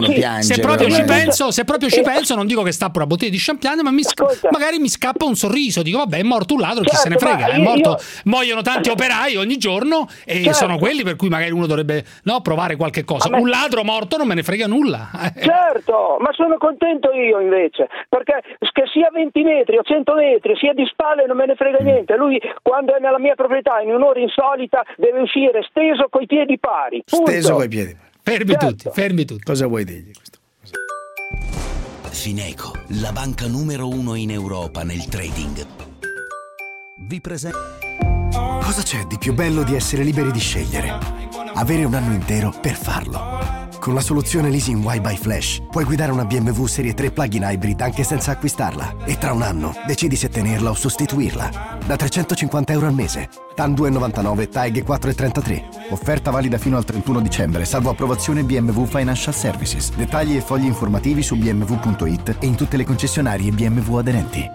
ci penso, non dico che stappo una bottiglia di champagne, ma magari mi scappa un sorriso, dico vabbè, è morto un ladro, chi se ne frega, muoiono tanti operai ogni giorno e sono quelli per cui magari uno dovrebbe provare qualche cosa. Un ladro morto non me ne frega nulla. Certo, ma sono contento io invece, perché che sia 20 metri o 100 metri, sia di spalle, non me ne frega niente. Lui quando è nella mia proprietà in un'ora insolita deve uscire steso coi piedi pari. Punto. Steso coi piedi pari. Fermi tutti. Cosa vuoi dirgli questo? Fineco, la banca numero 1 in Europa nel trading. Vi presenta. Cosa c'è di più bello di essere liberi di scegliere? Avere un anno intero per farlo. Con la soluzione Leasing Y by Flash puoi guidare una BMW Serie 3 plug-in hybrid anche senza acquistarla e tra un anno decidi se tenerla o sostituirla. Da €350 al mese. TAN 2,99, TAEG 4,33. Offerta valida fino al 31 dicembre, salvo approvazione BMW Financial Services. Dettagli e fogli informativi su bmw.it e in tutte le concessionarie BMW aderenti.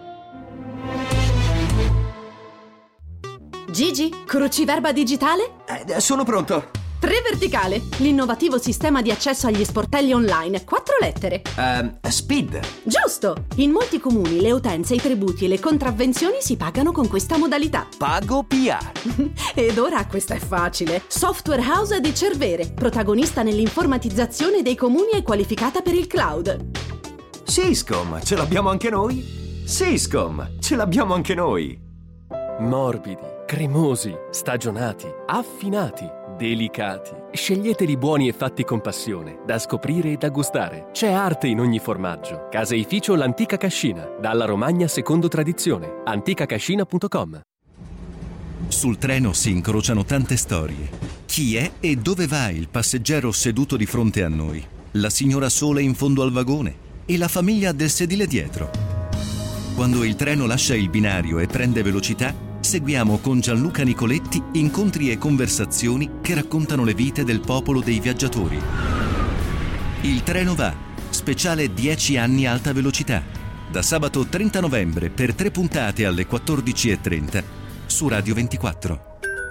Gigi, cruciverba digitale? Sono pronto. 3 verticale, l'innovativo sistema di accesso agli sportelli online, 4 lettere. Speed. Giusto! In molti comuni le utenze, i tributi e le contravvenzioni si pagano con questa modalità. Pago PR. Ed ora questa è facile. Software House di Cervere, protagonista nell'informatizzazione dei comuni e qualificata per il cloud. Syscom, ce l'abbiamo anche noi? Syscom, ce l'abbiamo anche noi. Morbidi, cremosi, stagionati, affinati, delicati. Sceglieteli buoni e fatti con passione, da scoprire e da gustare. C'è arte in ogni formaggio. Caseificio L'Antica Cascina, dalla Romagna secondo tradizione. anticacascina.com. Sul treno si incrociano tante storie. Chi è e dove va il passeggero seduto di fronte a noi? La signora sola in fondo al vagone? E la famiglia del sedile dietro? Quando il treno lascia il binario e prende velocità, seguiamo con Gianluca Nicoletti incontri e conversazioni che raccontano le vite del popolo dei viaggiatori. Il treno va, speciale 10 anni alta velocità, da sabato 30 novembre per 3 puntate alle 14:30 su Radio 24.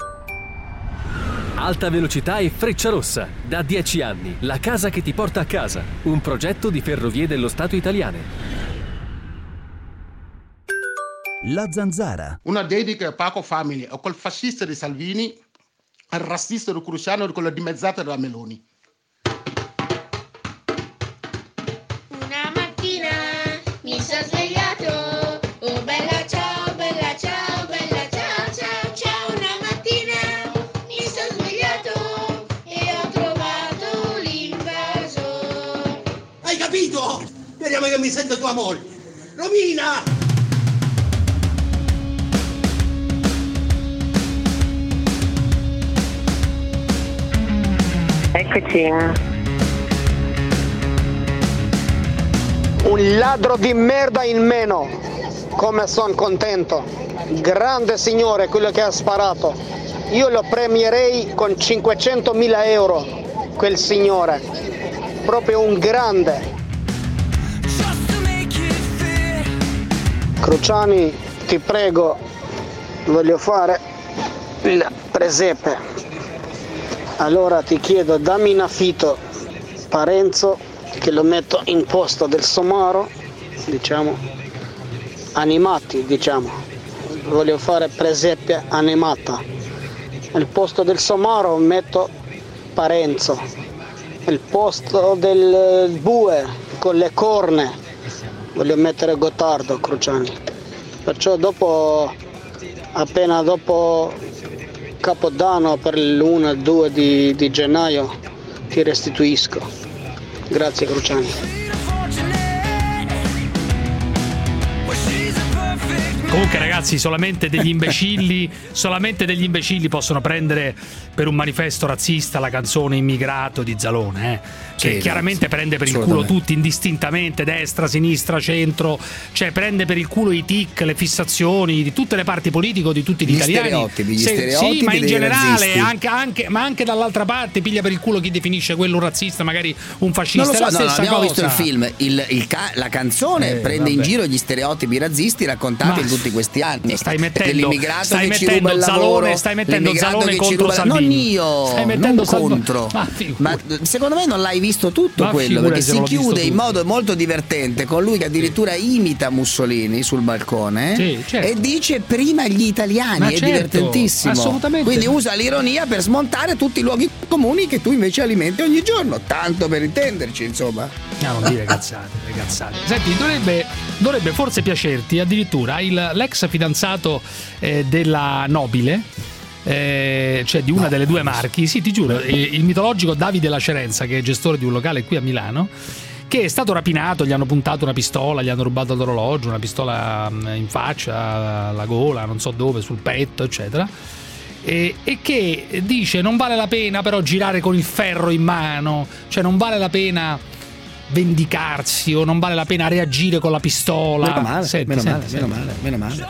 Alta velocità e Frecciarossa, da 10 anni, la casa che ti porta a casa, un progetto di Ferrovie dello Stato italiane. La Zanzara. Una dedica a Paco Family, o col fascista di Salvini, al razzista di Cruciano e con la dimezzata della Meloni. Una mattina mi sono svegliato, oh bella ciao, bella ciao, bella ciao, ciao, ciao. Una mattina mi sono svegliato e ho trovato l'invasore. Hai capito? Speriamo che mi senta tua moglie. Romina! Eccoci. Un ladro di merda in meno. Come sono contento. Grande signore quello che ha sparato. Io lo premierei con 500.000 euro. Quel signore. Proprio un grande. Cruciani, ti prego. Voglio fare il presepe. Allora ti chiedo, dammi in affitto Parenzo, che lo metto in posto del somaro, diciamo, animati, diciamo. Voglio fare presepe animata. Al posto del somaro metto Parenzo. Al posto del bue con le corna voglio mettere Gottardo, Cruciani. Perciò appena dopo Capodanno, per l'1-2 di gennaio, ti restituisco. Grazie Cruciani. Comunque ragazzi, solamente degli imbecilli possono prendere per un manifesto razzista la canzone Immigrato di Zalone, che chiaramente prende per il culo tutti indistintamente, destra, sinistra, centro, cioè prende per il culo i tic, le fissazioni di tutte le parti politiche, di tutti gli italiani. Gli stereotipi sì, ma in generale ma anche dall'altra parte piglia per il culo chi definisce quello un razzista, magari un fascista. Non lo so, è la stessa abbiamo cosa. visto il film, la canzone prende in giro gli stereotipi razzisti raccontati in tutti questi anni. Stai mettendo l'immigrato che ci ruba il lavoro, stai mettendo Zalone che contro Salvini. Non io, stai mettendo non contro. Ma secondo me non l'hai visto tutto quello, perché si chiude in modo molto divertente con lui che addirittura imita Mussolini sul balcone e dice prima gli italiani, divertentissimo. Assolutamente. Quindi usa l'ironia per smontare tutti i luoghi comuni che tu invece alimenti ogni giorno, tanto per intenderci, insomma. No, non dire cazzate. Senti, dovrebbe forse piacerti addirittura l'ex fidanzato della Nobile, cioè di una delle due Marchi, sì, ti giuro, il mitologico Davide Lacerenza, che è gestore di un locale qui a Milano, che è stato rapinato, gli hanno puntato una pistola, gli hanno rubato l'orologio, una pistola in faccia, alla gola, non so dove, sul petto, eccetera. E che dice non vale la pena però girare con il ferro in mano, cioè non vale la pena vendicarsi o non vale la pena reagire con la pistola. Meno male.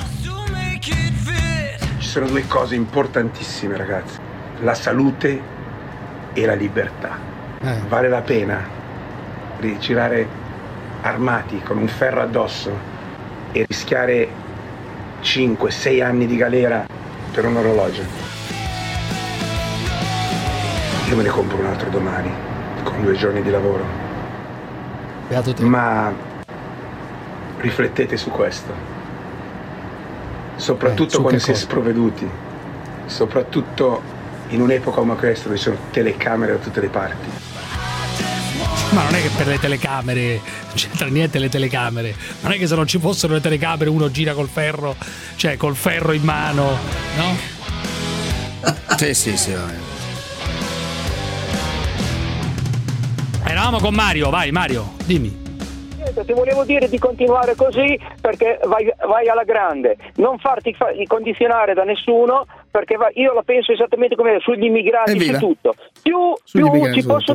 Ci sono due cose importantissime, ragazzi: la salute e la libertà. Vale la pena girare armati con un ferro addosso e rischiare 5-6 anni di galera per un orologio? Io me ne compro un altro domani con 2 giorni di lavoro. Ma riflettete su questo, soprattutto quando si è sprovveduti, soprattutto in un'epoca come questa dove ci sono telecamere da tutte le parti. Ma non è che per le telecamere non c'entra niente, le telecamere, non è che se non ci fossero le telecamere uno gira col ferro, cioè col ferro in mano, no? Sì. Eravamo con Mario, vai Mario, dimmi. Ti volevo dire di continuare così perché vai alla grande, non farti condizionare da nessuno, perché io la penso esattamente come sugli immigrati, su tutto. Più posso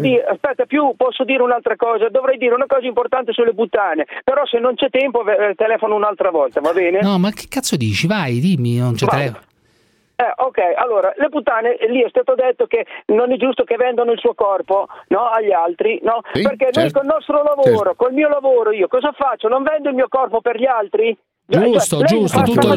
dire un'altra cosa, dovrei dire una cosa importante sulle puttane, però se non c'è tempo telefono un'altra volta, va bene? No, ma che cazzo dici? Vai, dimmi, non c'è telefono. Ok, allora, le puttane, lì è stato detto che non è giusto che vendano il suo corpo, no, agli altri, no? Sì, perché noi col nostro lavoro, col mio lavoro, io cosa faccio? Non vendo il mio corpo per gli altri? Giusto, tutto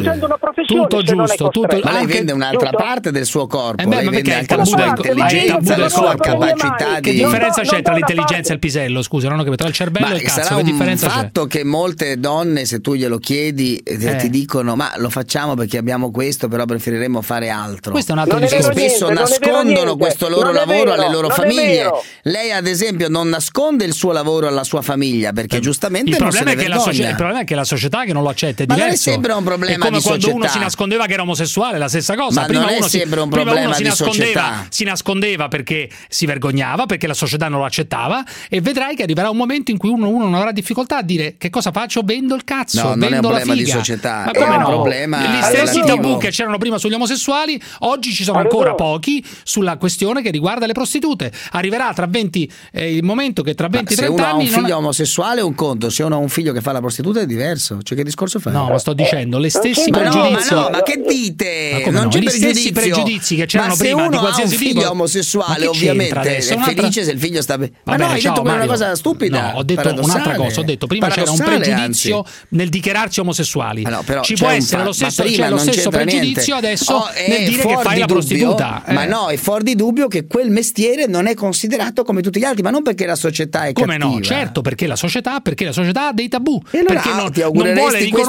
giusto. Ma lei vende un'altra parte del suo corpo, lei vende anche la sua intelligenza, la sua capacità di... Che differenza c'è tra l'intelligenza e il pisello? Scusa, non ho capito, tra il cervello e il cazzo, che differenza c'è? Sarà un fatto che molte donne, se tu glielo chiedi, ti dicono ma lo facciamo perché abbiamo questo, però preferiremmo fare altro. Questo è un altro discorso. E spesso nascondono questo loro lavoro alle loro famiglie. Lei ad esempio non nasconde il suo lavoro alla sua famiglia perché giustamente non se ne vergogna. Il problema è che la società che non lo accetta. È diverso. Non è sempre un problema di società. È come quando uno si nascondeva che era omosessuale, la stessa cosa. Ma prima non è sempre un problema di società. Si nascondeva perché si vergognava, perché la società non lo accettava, e vedrai che arriverà un momento in cui uno non avrà difficoltà a dire che cosa faccio? Vendo il cazzo, no, vendo non è un problema di società, ma come è un problema gli stessi tabù che c'erano prima sugli omosessuali, oggi ci sono ancora pochi sulla questione che riguarda le prostitute. Arriverà tra 20 il momento che tra 20-30 anni se uno ha un figlio omosessuale è un conto, se uno ha un figlio che fa la prostituta è diverso. Cioè che discorso fai? No, ma sto dicendo le stessi pregiudizi. Ma che dite? Non c'è gli stessi pregiudizi che c'erano prima di qualsiasi tipo. Se uno ha un figlio omosessuale ovviamente è felice se il figlio sta bene. Ma no, hai detto una cosa stupida. No, ho detto un'altra cosa. Ho detto prima c'era un pregiudizio nel dichiararsi omosessuali. Ci può essere lo stesso pregiudizio adesso nel dire che fai la prostituta. Ma no, è fuori di dubbio che quel mestiere non è considerato come tutti gli altri, ma non perché la società è cattiva. Come no? Certo, perché la società ha dei tabù. E allora perché ti augureresti questo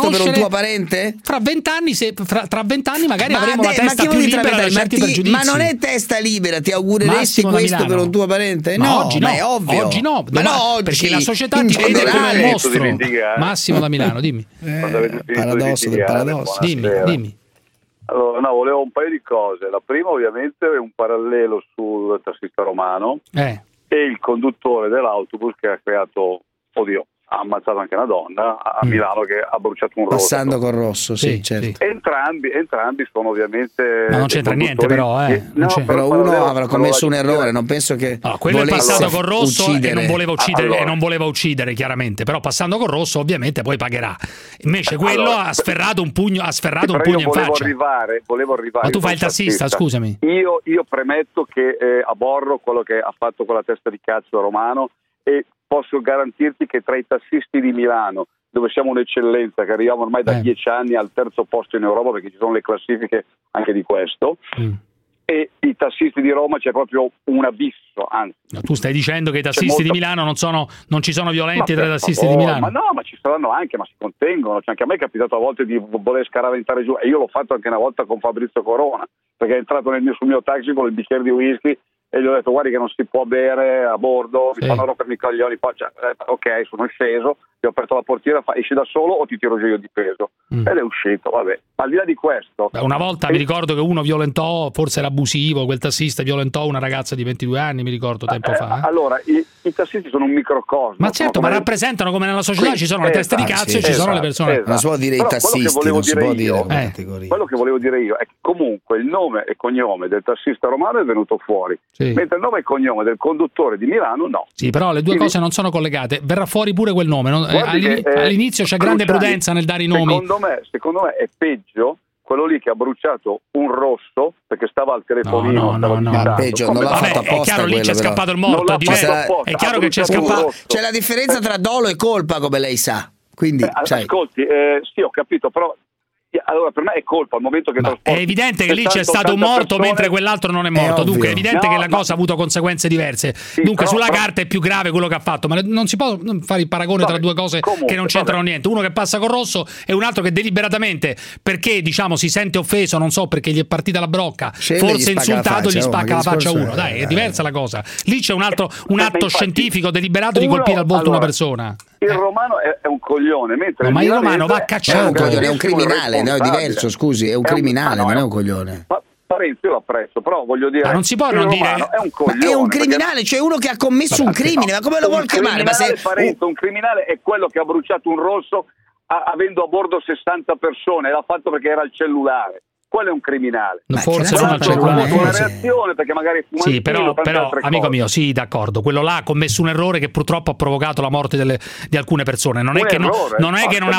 per un tuo parente? Tra 20 anni, tra 20 anni magari avremo la testa più libera da certi pregiudizi. Ma non è testa libera, ti augureresti questo per un tuo parente? Ma no, oggi no, è ovvio. Oggi no, ma no, oggi, perché la società ti vede come un mostro. Massimo da Milano, dimmi. Paradosso del paradosso. Dimmi. Allora, no, volevo un paio di cose. La prima ovviamente è un parallelo sul tassista romano e il conduttore dell'autobus che ha creato, ha ammazzato anche una donna a Milano che ha bruciato un rosso. Passando col rosso, sì, certo. Entrambi sono ovviamente... Ma non c'entra niente però, però uno avrà commesso un errore, non penso che... No, quello è passato col rosso e non voleva uccidere, e non voleva uccidere chiaramente, però passando col rosso ovviamente poi pagherà. Invece quello ha sferrato un pugno, in faccia. Volevo arrivare. Ma tu fai il tassista, scusami. Io premetto che aborro quello che ha fatto con la testa di cazzo romano e posso garantirti che tra i tassisti di Milano, dove siamo un'eccellenza, che arriviamo ormai da 10 anni al terzo posto in Europa, perché ci sono le classifiche anche di questo, e i tassisti di Roma c'è proprio un abisso, anzi. No, tu stai dicendo che i tassisti di Milano non ci sono violenti tra i tassisti di Milano? Ma no, ma ci saranno anche, ma si contengono. Cioè, anche a me è capitato a volte di voler scaraventare giù, e io l'ho fatto anche una volta con Fabrizio Corona, perché è entrato sul mio taxi con il bicchiere di whisky e gli ho detto guardi che non si può bere a bordo, mi fanno rompermi i coglioni, poi ok, sono sceso, gli ho aperto la portiera, esci da solo o ti tiro giù io di peso, ed è uscito, vabbè. Al di là di questo, una volta mi ricordo che uno violentò, forse era abusivo, quel tassista violentò una ragazza di 22 anni, mi ricordo tempo fa. Allora i tassisti sono un microcosmo, ma certo, ma rappresentano, come nella società ci sono le teste di cazzo e ci sono le persone. Non si può dire i tassisti, non si può dire categoria. Quello che volevo dire io è che comunque il nome e cognome del tassista romano è venuto fuori, mentre il nome e cognome del conduttore di Milano no. Sì, però le due cose non sono collegate, verrà fuori pure quel nome. All'inizio c'è grande prudenza nel dare i nomi. Secondo me è peggio quello lì che ha bruciato un rosso perché stava al telefonino. No, peggio, non l'ha fatto apposta. È chiaro, lì c'è scappato il morto. È chiaro che c'è scappato. C'è la differenza tra dolo e colpa, come lei sa. Quindi, ascolti, sì, ho capito, però allora per me è colpa al momento che è evidente che lì c'è stato un morto mentre quell'altro non è morto, dunque è evidente che la cosa ha avuto conseguenze diverse, dunque sulla carta è più grave quello che ha fatto, ma non si può fare il paragone tra due cose che non c'entrano niente, uno che passa col rosso e un altro che deliberatamente, perché diciamo si sente offeso, non so, perché gli è partita la brocca, forse insultato, gli spacca la faccia a uno, dai, è diversa la cosa, lì c'è un atto scientifico deliberato di colpire al volto una persona. Il romano è un coglione, mentre ma il romano va cacciato, è un criminale, no, è diverso, scusi, è un criminale, non è un coglione. Parenzo io l'apprezzo, però voglio dire, ma non si può non dire è un coglione, è un criminale, cioè uno che ha commesso un crimine, ma come lo vuol chiamare? Parenzo, un criminale è quello che ha bruciato un rosso avendo a bordo 60 persone, l'ha fatto perché era il cellulare. Quello è un criminale. Forse non al cellulare. Una reazione perché magari sì, però amico mio, sì, d'accordo. Quello là ha commesso un errore che purtroppo ha provocato la morte di alcune persone. Non è che non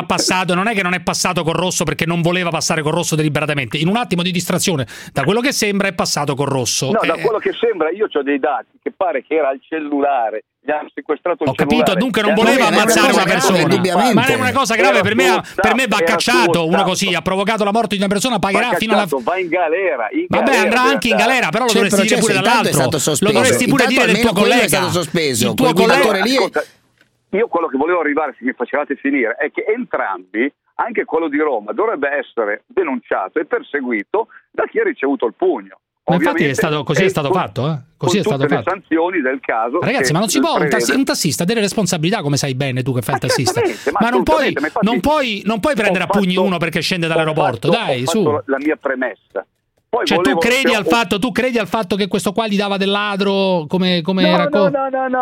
è passato col rosso perché non voleva passare col rosso deliberatamente. In un attimo di distrazione, da quello che sembra, è passato col rosso. No, da quello che sembra, io ho dei dati che pare che era al cellulare. Gli hanno sequestrato il Ho capito, dunque non voleva ammazzare una persona, ma è una cosa grave, per me va cacciato. Uno così ha provocato la morte di una persona, pagherà fino alla va in galera. Vabbè, andrà anche in galera, però lo dovresti dire pure dall'altro. Lo dovresti pure dire del tuo collega. È stato sospeso. Il tuo collega lì. Io quello che volevo arrivare, se mi facevate finire, è che entrambi, anche quello di Roma, dovrebbe essere denunciato e perseguito da chi ha ricevuto il pugno. Ma infatti è stato fatto, Così è stato fatto. Le sanzioni del caso. Ragazzi, ma non si può un tassista ha delle responsabilità, come sai bene tu che fai il tassista. Ma non puoi prendere a pugni uno perché scende dall'aeroporto, dai, su. La mia premessa. Poi cioè tu credi al fatto che questo qua gli dava del ladro come no,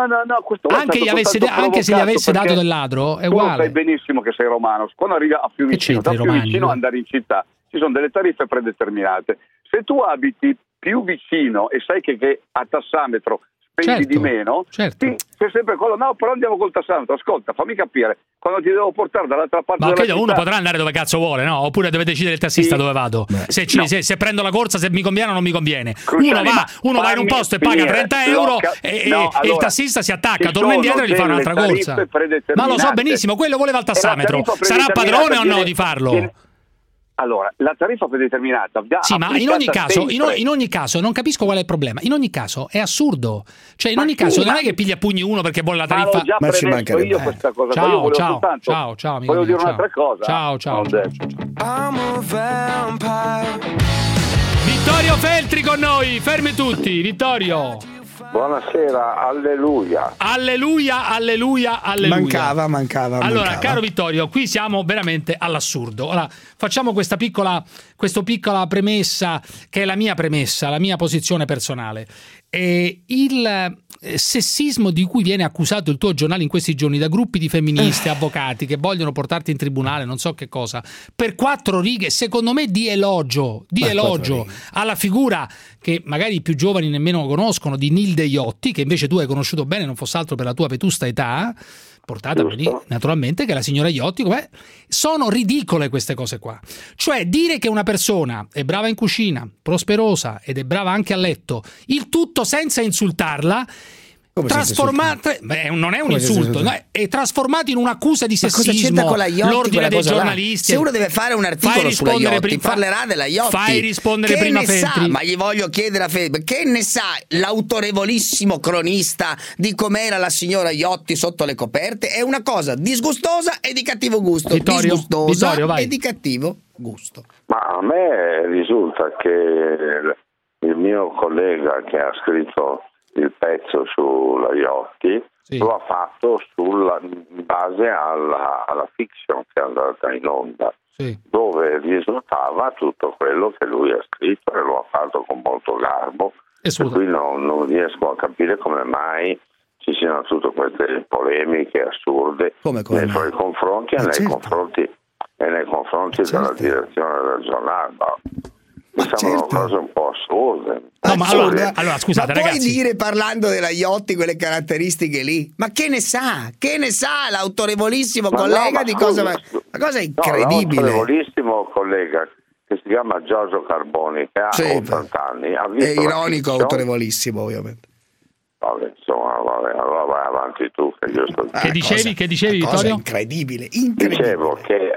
anche se gli avesse dato del ladro è uguale. Tu sai benissimo che sei romano, quando arrivi a Fiumicino, da Fiumicino andare in città ci sono delle tariffe predeterminate. Se tu abiti più vicino e sai che a tassametro spendi di meno, c'è sempre quello, no, però andiamo col tassametro, ascolta, fammi capire, quando ti devo portare dall'altra parte della città... uno potrà andare dove cazzo vuole, no? Oppure deve decidere il tassista dove vado. Se prendo la corsa, se mi conviene o non mi conviene. Uno va in un posto e paga 30 euro e il tassista si attacca, torna indietro e gli fa un'altra corsa. Ma lo so benissimo, quello voleva il tassametro. Sarà padrone o no di farlo? Allora, la tariffa predeterminata sì, ma in ogni caso non capisco qual è il problema. In ogni caso è assurdo. Cioè, in ogni caso non è che piglia a pugni uno perché vuole la tariffa. Ma ci mancherebbe. Io questa cosa ciao, volevo dire un'altra cosa. Ciao. Vittorio Feltri con noi. Fermi tutti, Vittorio. Buonasera, alleluia. Mancava. Allora, caro Vittorio, qui siamo veramente all'assurdo. Ora, facciamo questa piccola premessa, che è la mia premessa, la mia posizione personale. Il sessismo di cui viene accusato il tuo giornale in questi giorni da gruppi di femministe, avvocati che vogliono portarti in tribunale, non so che cosa, per 4 righe, secondo me di elogio alla figura che magari i più giovani nemmeno conoscono, di Nilde Iotti, che invece tu hai conosciuto bene, non fosse altro per la tua vetusta età, portata lì, naturalmente, che è la signora Iotti. Sono ridicole queste cose qua. Cioè, dire che una persona è brava in cucina, prosperosa ed è brava anche a letto, il tutto senza insultarla, non è un insulto, no? È trasformato in un'accusa di sessismo. Con la Iotti, l'ordine dei giornalisti. Se uno deve fare un articolo sulla Iotti, parlerà della Iotti. Fai rispondere prima Feltri. Ma gli voglio chiedere a Feltri, che ne sa l'autorevolissimo cronista di com'era la signora Iotti sotto le coperte? È una cosa disgustosa e di cattivo gusto. Vittorio, vai. E di cattivo gusto. Ma a me risulta che il mio collega che ha scritto il pezzo sulla Iotti lo ha fatto in base alla fiction che è andata in onda, dove risultava tutto quello che lui ha scritto, e lo ha fatto con molto garbo, e qui non riesco a capire come mai ci siano tutte queste polemiche assurde nei suoi confronti e nei confronti della direzione del giornale. Sono cose un po' assurde. No, ma allora scusate, ma ragazzi, puoi dire, parlando della Iotti, quelle caratteristiche lì? Ma che ne sa l'autorevolissimo collega di cosa? La cosa è incredibile. L'autorevolissimo collega che si chiama Giorgio Carboni, che ha 80 anni, ha visto è ironico, autorevolissimo, ovviamente. Vabbè, insomma, allora vai avanti tu, che io sto dicendo. Che dicevi, Vittorio? Incredibile. Dicevo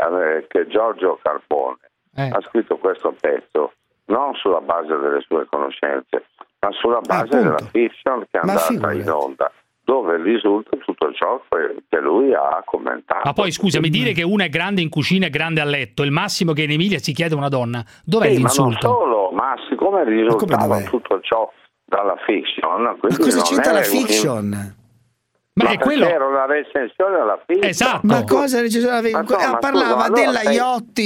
che Giorgio Carbone ha scritto questo pezzo non sulla base delle sue conoscenze, ma sulla base della fiction che è andata in onda, dove risulta tutto ciò che lui ha commentato. Ma poi scusami, dire che una è grande in cucina e grande a letto, il massimo che in Emilia si chiede a una donna, dov'è l'insulto? Ma non solo, ma siccome risultava tutto ciò dalla fiction, ma cosa c'entra la fiction? Ma è quello, era una recensione alla fiction. Esatto. Ma cosa recensione alla fiction? Parlava della Iotti.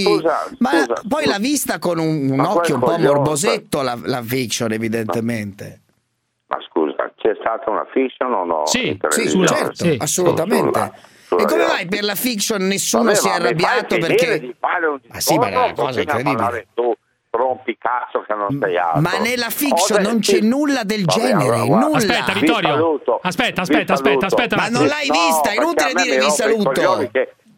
Poi l'ha vista con un occhio un po' morbosetto la fiction, evidentemente. Ma scusa, c'è stata una fiction o no? Sì, certo, assolutamente. E come mai per la fiction nessuno si è arrabbiato? Perché ma è una cosa incredibile. Rompi cazzo che non sei altro. Ma nella fiction non c'è nulla del genere, nulla. Aspetta, Vittorio. Aspetta. Ma non l'hai vista, è inutile dire vi saluto.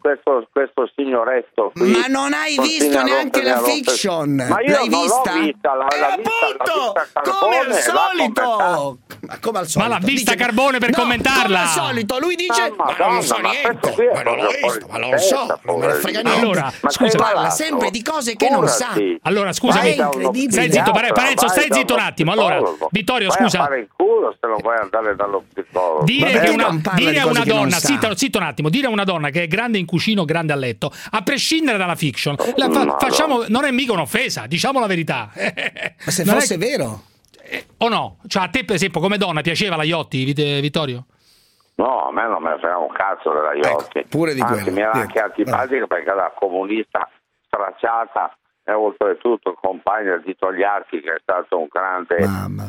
Questo signoretto qui, ma non hai visto neanche la fiction? Ma io l'hai non vista? L'ho vista, appunto, come al solito. Ma come al solito? Ma l'ha vista Carbone per commentarla. Come al solito, lui dice ma non so niente. Ma non l'ho visto, ma non lo so, non me ne frega niente. Allora, scusa, parla sempre di cose che non sa. Allora, scusami. Stai zitto, Parenzo, stai zitto un attimo. Allora, Vittorio, scusa. Vai a fare il culo se non vuoi andare dallo psicologo. Dire a una donna, zitto un attimo, dire a una donna che è grande in cucina o grande a letto, a prescindere dalla fiction, facciamo, non è mica un'offesa, diciamo la verità. Ma se fosse vero? O no? Cioè, a te per esempio come donna piaceva la Iotti, Vittorio? No, a me non me ne frega un cazzo della Iotti. Pure di quello. Mi era anche antipatica perché era comunista stracciata e oltretutto compagna di Togliatti, che è stato un grande,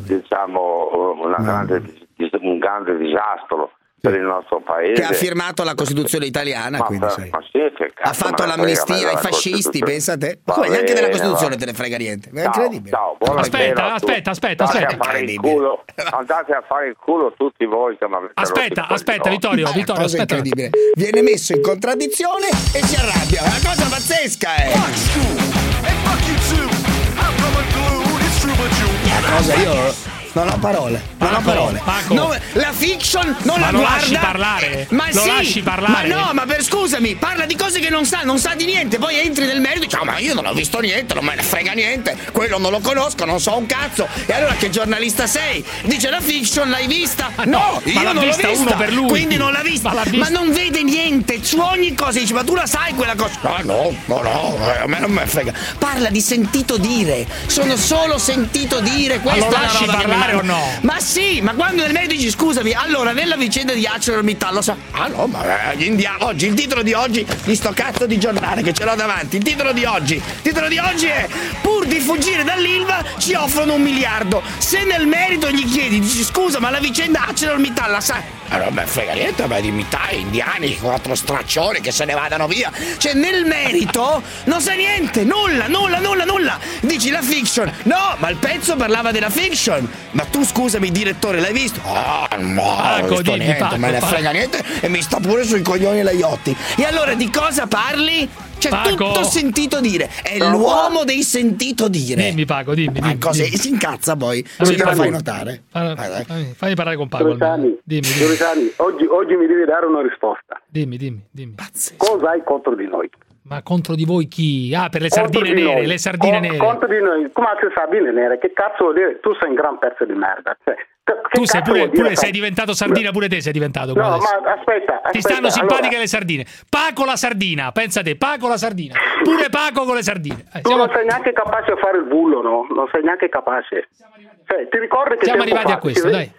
un grande disastro per il nostro paese, che ha firmato la Costituzione italiana, quindi ha fatto l'amnistia ai fascisti, pensa te. Ma come neanche della Costituzione te ne frega niente? È incredibile. Aspetta. Andate a fare il culo tutti voi che aspetta, Vittorio, cosa incredibile. Viene messo in contraddizione e si arrabbia. È una cosa pazzesca, La cosa, io Non ho parole. No, la fiction non la guarda. Lasci parlare? Ma lo lasci parlare? Ma no, ma scusami, parla di cose che non sa di niente, poi entri nel merito e dici: ma io non ho visto niente, non me ne frega niente, quello non lo conosco, non so un cazzo. E allora che giornalista sei? Dice la fiction l'hai vista? No, io non l'ho vista, uno per lui. Quindi non l'ha vista. Ma non vede niente, su ogni cosa dice: ma tu la sai quella cosa? No, a me non me frega. Parla di sentito dire, sono solo sentito dire, questa lo lasci parlare o no? Ma sì, ma quando nel merito dici: scusami, allora nella vicenda di ArcelorMittal lo so. No, ma oggi il titolo di oggi di sto cazzo di giornale che ce l'ho davanti, il titolo di oggi è: pur di fuggire dall'Ilva ci offrono 1 miliardo. Se nel merito gli chiedi, dici: scusa, ma la vicenda ArcelorMittal la sai? Non me frega niente, ma di mitai indiani, 4 straccioni che se ne vadano via. Cioè nel merito non sa niente, nulla. Dici la fiction, no, ma il pezzo parlava della fiction. Ma tu scusami direttore, l'hai visto? Me ne frega niente e mi sta pure sui coglioni la Iotti. E allora di cosa parli? Cioè tutto sentito dire, è l'uomo dei sentito dire. Dimmi Paco, dimmi. Si incazza poi, se glielo fai notare. Fammi parlare con Paco. Giurisani, oggi mi devi dare una risposta. Dimmi. Pazzesco. Cosa hai contro di noi? Ma contro di voi chi? Per le sardine nere, le sardine nere. Contro di noi, come le sardine nere? Che cazzo vuol dire? Tu sei un gran pezzo di merda. Cioè, tu sei pure sei diventato sardina, pure te sei diventato. No, ma aspetta. Ti stanno simpatiche le sardine. Paco la sardina, pensa te, Paco la sardina. Pure Paco con le sardine. Tu non sei neanche capace a fare il bullo, no? Non sei neanche capace. Ti ricordi che siamo arrivati a questo, dai.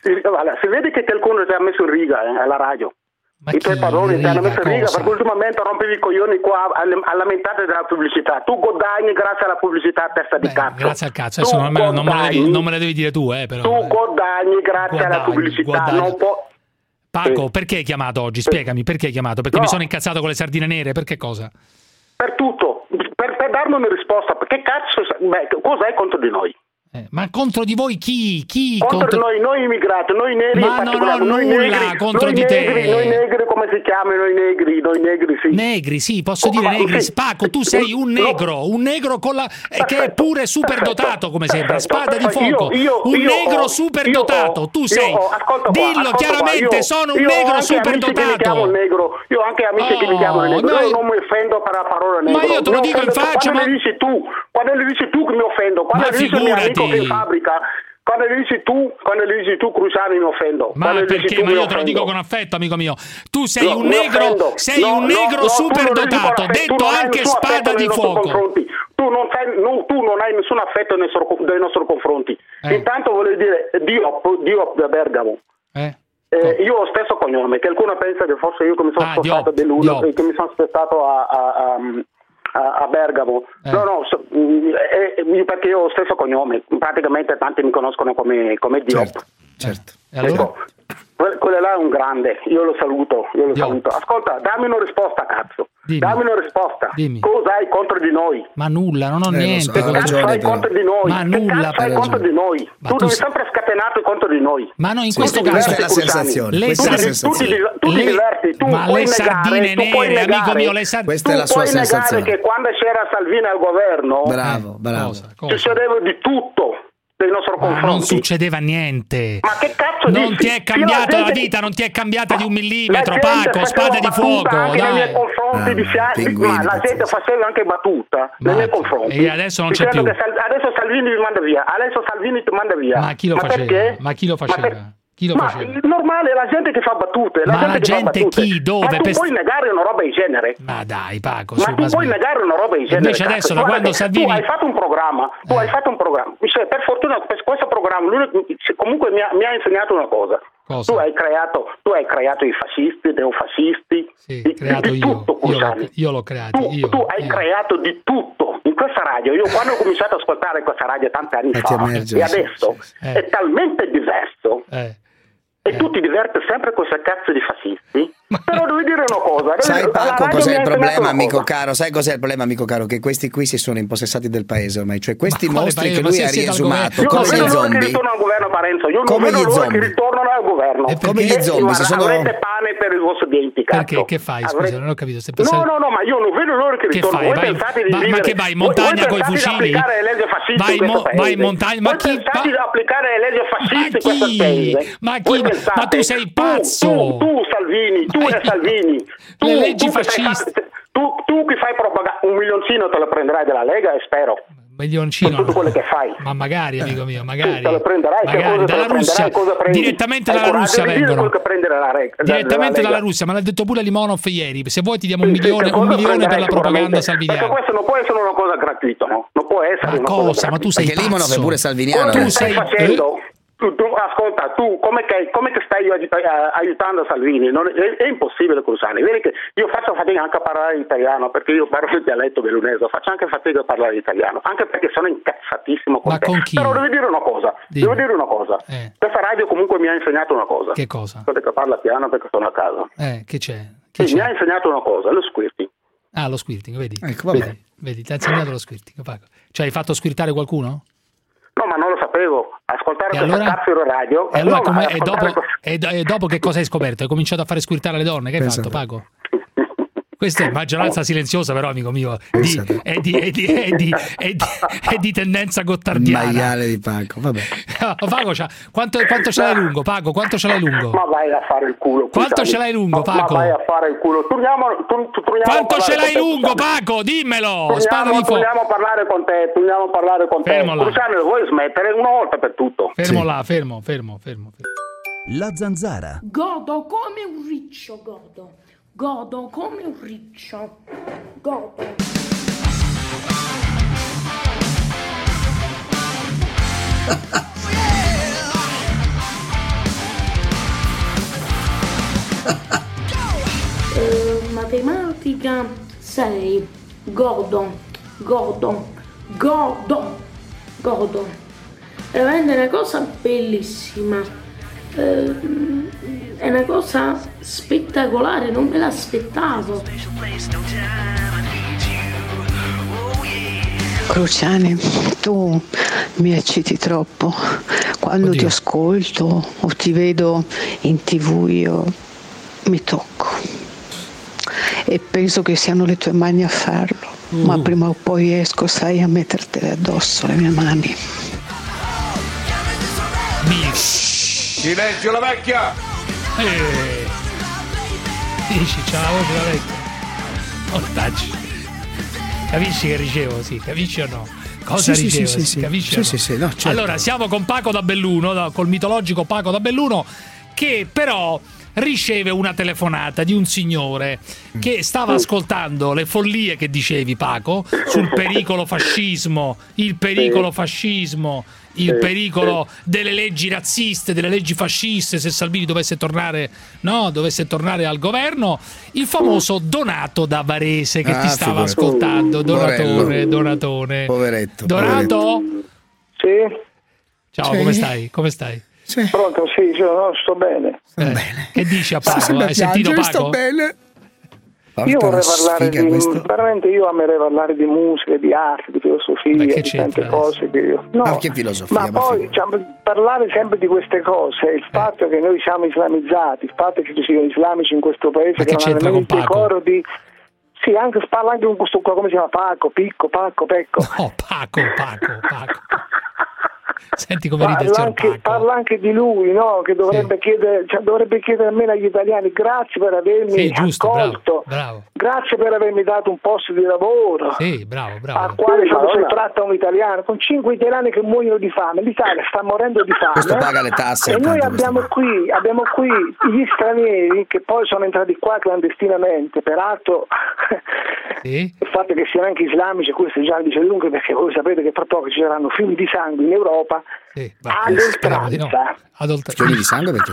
Si vede che qualcuno ti ha messo in riga alla radio. I tuoi padroni ti hanno messo in riga perché ultimamente rompevi i coglioni qua a lamentate della pubblicità. Tu guadagni grazie alla pubblicità, testa di cazzo. Grazie al cazzo, adesso non me la devi dire tu, però. Tu guadagni grazie alla pubblicità. Non può... Paco, perché hai chiamato oggi? Spiegami perché hai chiamato. Perché mi sono incazzato con le sardine nere? Per che cosa? Per tutto, per darmi una risposta. Perché cazzo, cosa hai contro di noi? Ma contro di voi chi? Contro noi immigrati, noi neri. Ma non ho nulla contro di te. Noi negri, come si chiamano noi negri, sì. Negri, sì, posso dire negri. Sì. Paco, tu sei un negro con la che è pure super dotato, come sembra, spada di fuoco. Un negro super dotato, tu sei. Dillo chiaramente, sono un negro super dotato. Io ho anche amici che mi chiamano negro. Io non mi offendo per la parola negro. Ma io te lo dico in faccia, quando le dici tu che mi offendo, quando le dici il mio amico che in fabbrica, quando le dici tu Cruciani mi offendo. Ma perché? Ma io te lo dico con affetto, amico mio. Tu sei un negro, super dotato, detto anche spada di fuoco. Tu non hai nessun affetto nei nostri confronti. Intanto volevo dire Dio da Bergamo. Io ho lo stesso cognome, che qualcuno pensa che forse io che mi sono spostato dell'Uno, che mi sono spostato a Bergamo. No, perché io ho lo stesso cognome, praticamente tanti mi conoscono come Diop. Certo. Allora? Quello là è un grande, io lo saluto. Ascolta, dammi una risposta, cazzo. Dammi una risposta. Dimmi. Cosa hai contro di noi? Ma nulla, non ho niente. Che cazzo hai contro di noi? Ma nulla. Che cazzo hai contro di noi? Tu devi sempre scatenato contro di noi. Ma no, in questo caso questa è la sensazione. Tu ti diverti, tu ma puoi le sardine nere, amico mio, questa è la sua sensazione. Che quando c'era Salvini al governo, bravo. succedeva di tutto dei nostri confronti. Non succedeva niente. Ma che cazzo non ti è cambiata la vita, non ti è cambiata di 1 millimetro, Paco, spada di fuoco. Anche nei miei confronti ma la gente faceva anche battuta nei miei confronti. E adesso non c'è più. Adesso Salvini mi manda via. Ma chi lo faceva? Perché? Ma chi lo faceva? Normale, la gente che fa battute. La gente chi? Dove? Ma tu puoi negare una roba di genere? Ma dai, Paco. Ma tu puoi negare una roba di genere? Invece adesso, da quando Salvini... Tu hai fatto un programma. Per fortuna, questo programma, comunque mi ha insegnato una cosa. Cosa? Tu hai creato i fascisti, i neofascisti, di tutto. Io l'ho creato. Tu hai creato di tutto. In questa radio, io quando ho cominciato ad ascoltare questa radio tanti anni fa, e adesso è talmente diverso. E tu ti diverti sempre con questa cazzo di fascisti. Però devo dire una cosa. Sai Paco cos'è il problema, amico caro? Sai cos'è il problema, amico caro? Che questi qui si sono impossessati del paese ormai. Cioè questi mostri che lui ha riesumato come gli zombie. Che ritornano al governo, Parenzo. Io non vedo loro che ritornano al governo. Come gli zombie. Avrete pane per i vostri denti, cazzo. Perché? Che fai? Scusa, non ho capito. No, ma io non vedo loro che ritornano. Voi pensate di vivere. Ma che vai in montagna con i fucili? Vai in montagna. Ma chi? Pensate di applicare le leggi fasciste in questo paese? Ma tu sei pazzo. Tu Salvini, tu e Salvini. Le leggi fasciste. Tu che fai propaganda, 1 milioncino te lo prenderai della Lega e spero. Milioncino. Tutto quello che fai. Ma magari, amico mio, magari. Te lo prenderai, magari dalla Russia. Direttamente dalla Russia vengono. Direttamente dalla Russia, ma l'ha detto pure Limonov ieri. Se vuoi ti diamo un milione per la propaganda salviniana. Perché questo non può essere una cosa gratuita, no? Non può essere una cosa. Ma tu sei pazzo. Limonov è pure salviniano. Tu stai facendo. Ascolta, tu come che stai aiutando Salvini? È impossibile, Cruciani. Vedi che io faccio fatica anche a parlare italiano perché io parlo il dialetto bellunese, faccio anche fatica a parlare italiano, anche perché sono incazzatissimo con te. Però devo dire una cosa. Questa radio comunque mi ha insegnato una cosa. Che cosa? Che parla piano perché sono a casa. Che c'è? Mi ha insegnato una cosa, lo squirting. Ah, lo squirting, vedi? Ecco, vabbè. Vedi, ti ha insegnato lo squirting, Paco. Cioè hai fatto squirtare qualcuno? No, ma non lo sapevo. Ascoltare questa cazzo di radio. E dopo che cosa hai scoperto? Hai cominciato a fare squirtare le donne? Che hai fatto, Paco? Questa è maggioranza silenziosa, però, amico mio, è di tendenza gottardiana. Maiale di Paco, vabbè. Paco, quanto ce l'hai lungo, Paco? Quanto ce l'hai lungo? Ma vai a fare il culo. Quanto ce l'hai lungo, Paco? Ma vai a fare il culo. Quanto ce l'hai lungo, Paco? Dimmelo. Torniamo a parlare con te. Fermo là. Cruciani, vuoi smettere una volta per tutto? Fermo là, fermo. La zanzara. Godo come un riccio, godo come un riccio, godo. Matematica 6, godo. È veramente una cosa bellissima. È una cosa spettacolare, non me l'aspettavo. Cruciani, tu mi ecciti troppo. Quando ti ascolto o ti vedo in TV io mi tocco e penso che siano le tue mani a farlo, ma prima o poi esco, sai, a mettertele addosso le mie mani. Silenzio la vecchia! Dici, c'ha la voce la vecchia. Ortaggi. Capisci che ricevo? Sì, capisci o no? Cosa ricevo? Sì. Capisci? Sì, no, certo. Allora, siamo con Paco da Belluno, col mitologico Paco da Belluno, che però riceve una telefonata di un signore che stava ascoltando le follie che dicevi, Paco, sul pericolo fascismo, il pericolo delle leggi razziste, delle leggi fasciste, se Salvini dovesse tornare al governo, il famoso Donato da Varese che ti stava ascoltando. Donatone. Poveretto. Donato? Sì. Ciao, sì. Come stai? Sì. Pronto, sì, sto bene. Bene. Che dici a Paco? Hai sentito Paco? Sto bene. Io vorrei parlare veramente io amerei parlare di musica, di arte, di filosofia, di tante cose che io. No, ma che filosofia? Ma poi parlare sempre di queste cose, il fatto che noi siamo islamizzati, il fatto che ci siano islamici in questo paese, che non hanno il decoro di. Sì, parla anche un questo qua, come si chiama? Pecco. No, Paco. Senti come ride il signor Paco. Parla anche di lui, no? Che dovrebbe chiedere, dovrebbe chiedere almeno agli italiani: grazie per avermi accolto, bravo. Grazie per avermi dato un posto di lavoro. Sì, bravo. Al quale è stato sottratto un italiano, con 5 italiani che muoiono di fame. L'Italia sta morendo di fame. Questo paga le tasse. E noi abbiamo qui gli stranieri che poi sono entrati qua clandestinamente, peraltro. Sì. Il fatto che siano anche islamici, questo già dice lungo, perché voi sapete che tra poco ci saranno fiumi di sangue in Europa. Sì, fiumi di sangue perché?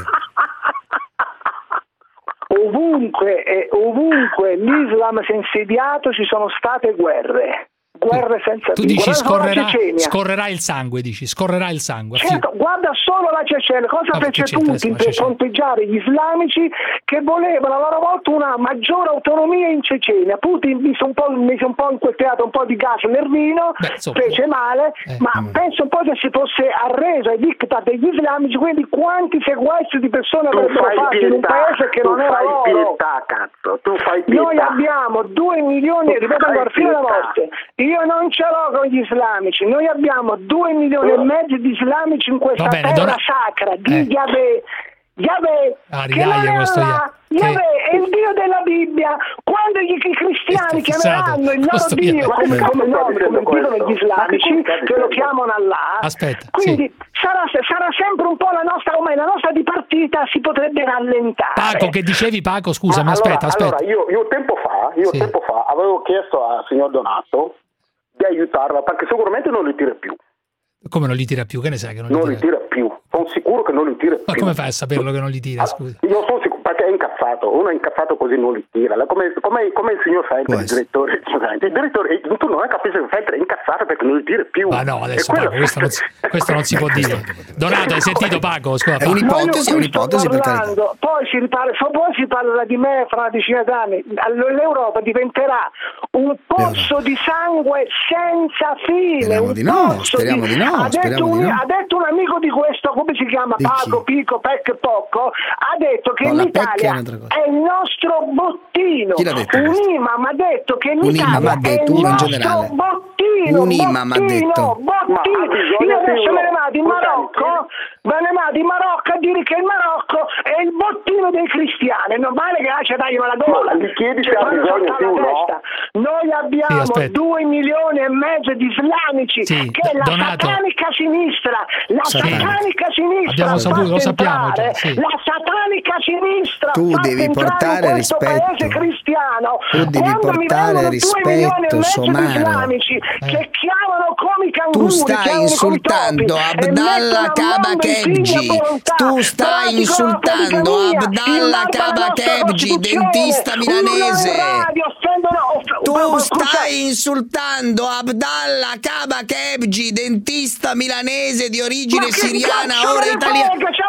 Ovunque l'Islam si è insediato ci sono state guerre guerre senza fine. Tu dici scorrerà il sangue, scorrerà il sangue. Certo, guarda solo la Cecenia, cosa fece Putin per fronteggiare gli islamici che volevano a loro volta una maggiore autonomia in Cecenia. Putin mise un po' in quel teatro un po' di gas nel vino, fece male, ma penso un po' che si fosse arreso ai diktat degli islamici, quindi quanti sequestri di persone avrebbero fatto in un paese che non era loro. Tu fai pietà. Noi abbiamo 2 milioni, ripeto ancora fino alla morte, io non ce l'ho con gli islamici, noi abbiamo 2 milioni e mezzo di islamici in questa terra sacra di Yahweh. Yahweh, che non è Allah, Yahweh è il Dio della Bibbia. Quando i cristiani chiameranno il loro Dio come dicono gli islamici, che lo chiamano Allah, quindi sarà sempre un po' la nostra dipartita si potrebbe rallentare. Paco, che dicevi, Paco? Scusami, aspetta. Allora, io tempo fa avevo chiesto al signor Donato di aiutarla, perché sicuramente non li tira più. Come non li tira più? Che ne sai che non li tira più? Sono sicuro che non li tira più. Ma come fai a saperlo che non li tira? Scusa. Io sono sicuro, perché è incazzato. Uno è incazzato così non li tira. Come il signor Feltri, il direttore. Il direttore, tu non hai capito che Feltri è incazzato perché non li tira più. Ma no, adesso Paco, questo non si può dire. Donato, hai sentito Paco? Scusa, è un'ipotesi per carità. Poi si parla di me fra una decina d'anni. L'Europa diventerà un pozzo di sangue senza fine. Speriamo di no. Ha detto un amico di questo, come si chiama? Paco, Pico, Pec, Pocco, ha detto che l'Italia è il nostro bottino. Un'imam ha detto che l'Italia è il nostro bottino. Un'imam ha detto. Io adesso me ne vado in Marocco a dire che il Marocco è il bottino dei cristiani. Non vale che ci tagliano la gola. Ma gli chiedi se ha bisogno più, no? Noi abbiamo 2 milioni e mezzo di islamici che è la satanica sinistra. La satanica sinistra abbiamo saputo, lo sappiamo già, la satanica sinistra tu devi portare rispetto cristiano. Tu devi portare rispetto, Somaro. Che chiamano come i canguri, tu stai insultando Abdallah Kabakebji. Tu stai insultando Abdallah Kabakebji, dentista milanese. Tu stai insultando Abdallah Kabakebji, dentista milanese di origine siriana, ora italiana.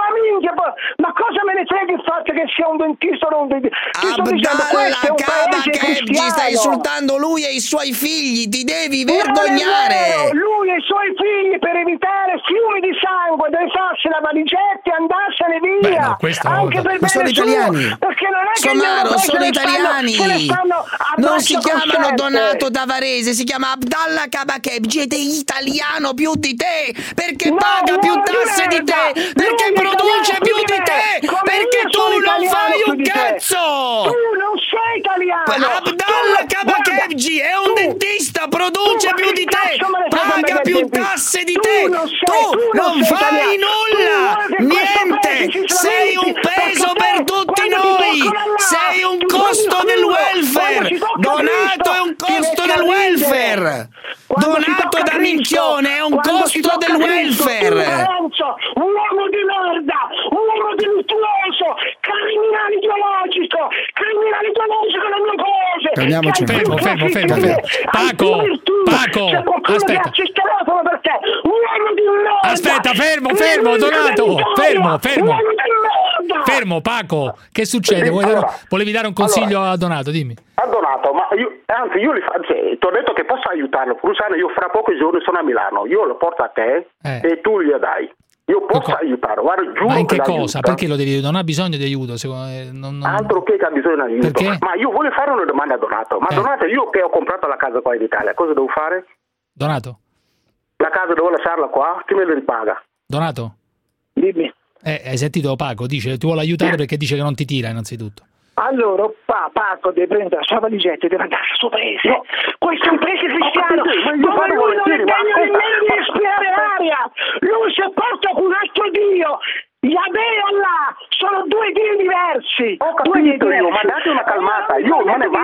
Ma cosa me ne frega il fatto che sia un dentista o non un dentista? Abdallah Kabakebji, stai insultando lui e i suoi figli, ti devi vergognare. Lui e i suoi figli, per evitare fiumi di sangue, deve farsi la valigetta e andarsene via. Anche per ma sono italiani. Perché non è che Somaro, sono italiani. Non si chiamano Donato Tavarese, si chiama Abdallah Kabakebji ed è italiano più di te, perché paga più tasse di te, perché produce più di te, perché tu non fai un cazzo. Tu non sei italiano. Abdallah Kabakebji è un dentista, produce più di te, paga più tasse di te. Tu non fai nulla, niente, sei un peso per tutti noi, sei un costo del welfare. Donato è un costo del welfare. Donato da minchione è un costo del welfare. Un uomo di merda, un uomo delittuoso, criminale ideologico le mie cose. Fermo. Paco, aspetta. Aspetta, fermo, Donato. Fermo, Paco. Che succede? Volevi dare un consiglio a Donato, dimmi. A Donato, ma io ti ho detto che posso aiutarlo. Cruzano, io fra pochi giorni sono a Milano, io lo porto a te e tu gli dai. Io posso aiutarlo, guarda, giuro. Ma in che cosa? Perché lo devi? Non ha bisogno di aiuto, secondo me. Altro che ha bisogno di aiuto. Perché? Ma io voglio fare una domanda a Donato. Ma Donato, io che ho comprato la casa qua in Italia, cosa devo fare? Donato? La casa devo lasciarla qua? Chi me la ripaga? Donato? Dimmi. Hai sentito Paco? Dice ti vuole aiutare perché dice che non ti tira innanzitutto. Allora, Paco deve prendere la sua valigetta e deve andare al suo paese. No. Questo è un paese cristiano dove lui non è degno nemmeno di respirare l'aria. Lui si porta con un altro Dio. Yahweh e Allah sono 2 Dio diversi. Ho capito io, ma date una calmata. Io me ne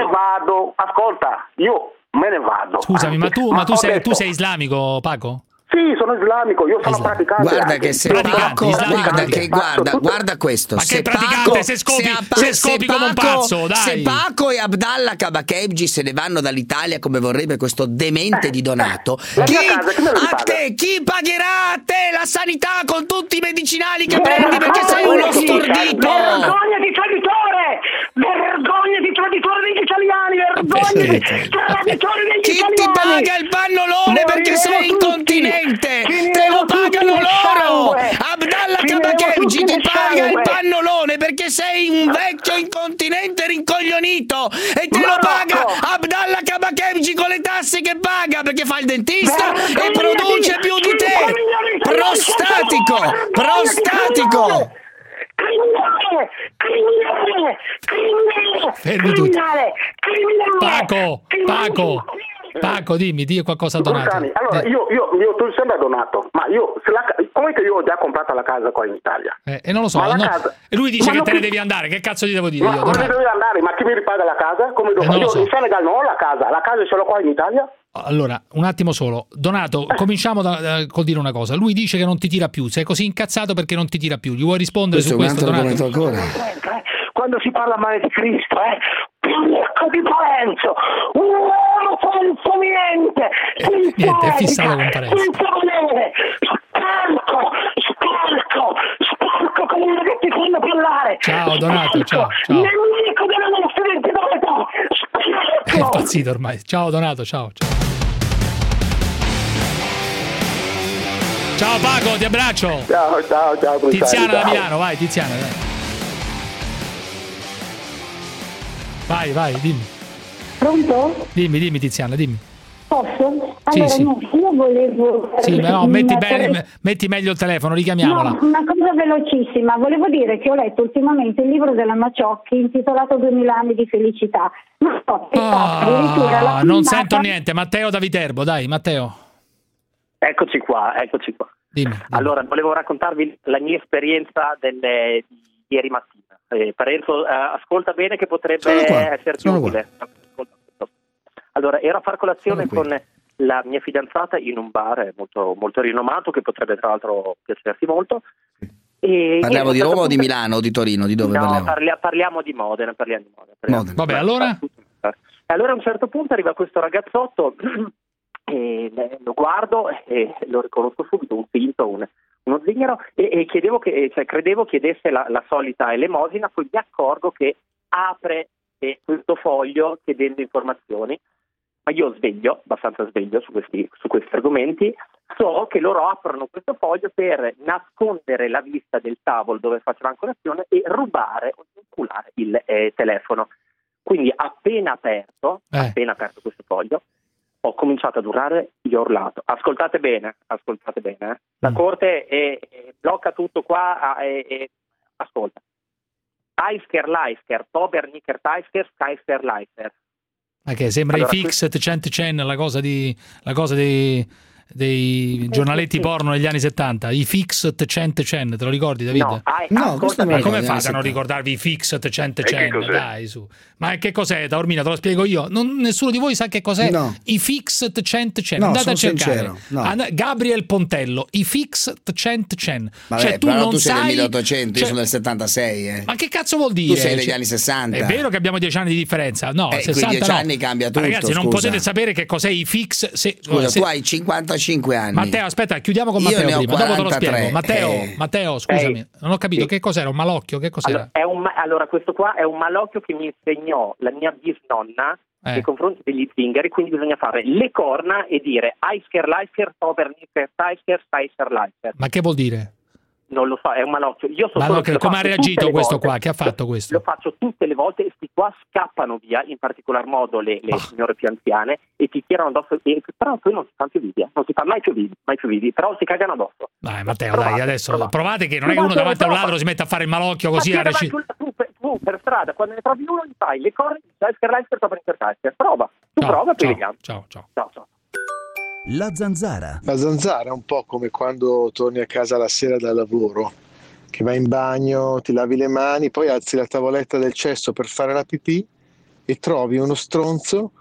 vado. Ascolta, io me ne vado. Scusami, ma tu sei islamico, Paco? Sì, sono islamico, io sono praticante. Guarda che se Paco, guarda questo. Ma se che praticante, se scopi come un pazzo, dai. Se Paco e Abdallah Kabakebji se ne vanno dall'Italia come vorrebbe questo demente di Donato, chi pagherà a te la sanità con tutti i medicinali che prendi perché sei uno stordito? Vergogna di traditore! Vergogna di traditore degli italiani! Vergogna di traditore degli chi italiani! Chi ti paga il pannolone perché sei incontinente? Te lo pagano loro! Abdallah Kabakebji ti paga il pannolone perché sei un vecchio incontinente rincoglionito e te lo paga Abdallah Kabakebji con le tasse che paga perché fa il dentista e produce più di te! Prostatico! Fermi tutti. Paco, dimmi qualcosa a Donato. Allora, io tu sembra Donato, ma come che io ho già comprato la casa qua in Italia? E non lo so, e lui dice che te ne devi andare, che cazzo gli devo dire io? Ma devi andare, ma chi mi ripaga la casa? Come devo io in Senegal non ho la casa ce l'ho qua in Italia. Allora, un attimo solo. Donato, cominciamo col dire una cosa. Lui dice che non ti tira più. Sei così incazzato perché non ti tira più. Gli vuoi rispondere su questo, Donato? Quando si parla male di Cristo, Pirco di Parenzo, uomo senza niente, niente, è fissato con Parenzo. Senza volere, sporco come i ragazzi fanno parlare. Ciao Donato, ciao. Nemico della nostra identità, è impazzito ormai. Ciao Donato, ciao. Ciao Paco, ti abbraccio. Ciao. Tiziana da Milano, vai Tiziana, dai. Vai, dimmi. Pronto? Dimmi Tiziana, dimmi. Posso? Allora, sì. No, io volevo... Sì, no, metti meglio il telefono, richiamiamola. No, una cosa velocissima. Volevo dire che ho letto ultimamente il libro della Maciocchi intitolato 2000 anni di felicità. Non sento niente. Matteo da Viterbo, dai, Matteo. Eccoci qua. Dimmi. Allora, volevo raccontarvi la mia esperienza di ieri mattina. Parenzo, ascolta bene che potrebbe esserti utile. Allora, ero a far colazione con la mia fidanzata in un bar molto, molto rinomato che potrebbe tra l'altro piacerti molto. E parliamo di Roma o di Milano o di Torino? Di dove parliamo? Parliamo di Modena. Vabbè, allora? Allora a un certo punto arriva questo ragazzotto e lo guardo e lo riconosco subito, un finto, uno zingaro, e credevo chiedesse la solita elemosina, poi mi accorgo che apre questo foglio chiedendo informazioni, ma io abbastanza sveglio su questi argomenti, so che loro aprono questo foglio per nascondere la vista del tavolo dove facevano colazione e rubare o inculare il telefono. Quindi appena aperto questo foglio, ho cominciato ad urlare, gli ho urlato. Ascoltate bene. La corte blocca tutto qua. Ascolta. Eisker Leisker, Tober Nicker Teisker, Kaiser Leisker. Che sembra allora, i Fixed 100 la cosa dei giornaletti porno negli anni 70, i Fixed 100, te lo ricordi, Davide? No, ma come fate a non ricordarvi i Fixed 100? Dai, su. Ma che cos'è, Taormina? Te lo spiego io. Nessuno di voi sa che cos'è? No. I Fixed 100. No, andate a cercare. Sincero, no. Gabriel Pontello, i Fixed 100. Vabbè, tu non sei del 1800, io sono del 76. Ma che cazzo vuol dire? Tu sei degli anni 60. È vero che abbiamo 10 anni di differenza. No, 60 10 anni cambia tutto. Ragazzi, non potete sapere che cos'è i Fix. Tu hai 55 anni. Matteo, aspetta, chiudiamo con Matteo prima, dopo te lo spiego. Matteo, scusami, non ho capito che cos'era, un malocchio, che cos'era? Allora, questo qua è un malocchio che mi insegnò la mia bisnonna nei confronti degli zingari, quindi bisogna fare le corna e dire Eisker, Leisker, Tober, Nicker, Teisker, Kaiser, Leisker. Ma che vuol dire? Non lo so, è un malocchio. Come ha reagito questo qua? Che ha fatto questo? Lo faccio tutte le volte e sti qua scappano via, in particolar modo le signore più anziane, e ti tirano addosso. Però poi non si fanno più video, non si fa mai più video, però si cagano addosso. Dai Matteo, adesso provate che non è che uno davanti a un ladro si mette a fare il malocchio così a tu per strada, quando ne trovi uno, gli fai le corna, prova, prova e poi vediamo. Ciao. La zanzara. La zanzara è un po' come quando torni a casa la sera dal lavoro, che vai in bagno, ti lavi le mani, poi alzi la tavoletta del cesso per fare la pipì e trovi uno stronzo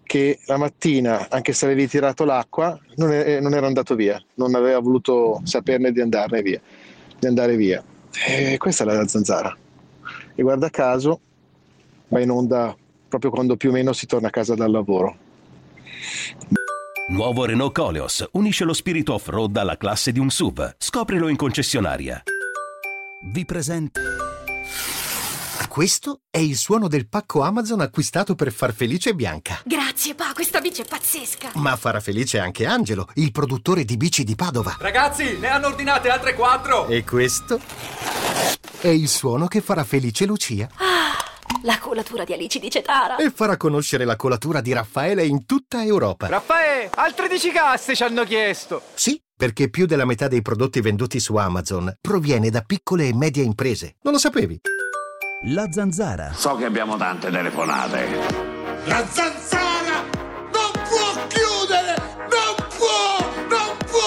che la mattina, anche se avevi tirato l'acqua, non era andato via, non aveva voluto saperne di andare via. E questa è la zanzara. E guarda caso va in onda proprio quando più o meno si torna a casa dal lavoro. Nuovo Renault Koleos unisce lo spirito off-road alla classe di un SUV. Scoprilo in concessionaria. Vi presento. Questo è il suono del pacco Amazon acquistato per far felice Bianca. Grazie, pa, questa bici è pazzesca. Ma farà felice anche Angelo, il produttore di bici di Padova. Ragazzi, ne hanno ordinate altre 4. E questo è il suono che farà felice Lucia. La colatura di Alici di Cetara. E farà conoscere la colatura di Raffaele in tutta Europa. Raffaele, altre 10 casse ci hanno chiesto. Sì, perché più della metà dei prodotti venduti su Amazon proviene da piccole e medie imprese. Non lo sapevi? La zanzara. So che abbiamo tante telefonate. La zanzara non può chiudere! Non può!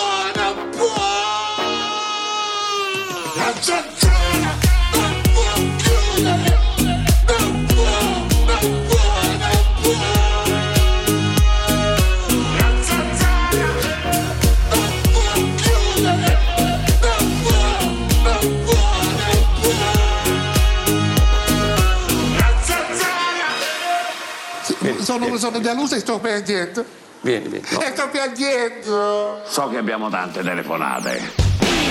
La zanzara non può chiudere! Non può! La zanzara non può chiudere! Non può! Sono deluso e sto piangendo. Vieni. No. E sto piangendo. So che abbiamo tante telefonate.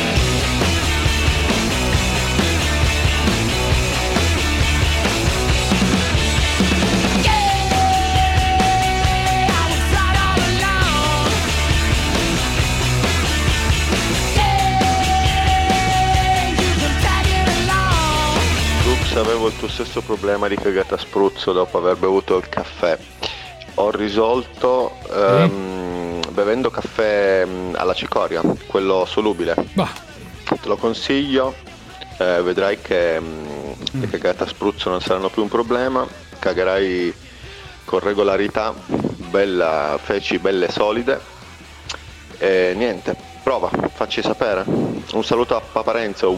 Avevo il tuo stesso problema di cagata a spruzzo dopo aver bevuto il caffè. Ho risolto bevendo caffè alla cicoria, quello solubile. Te lo consiglio, vedrai che le cagate a spruzzo non saranno più un problema, cagherai con regolarità, feci belle solide e niente, prova, facci sapere. Un saluto a Papa Renzo.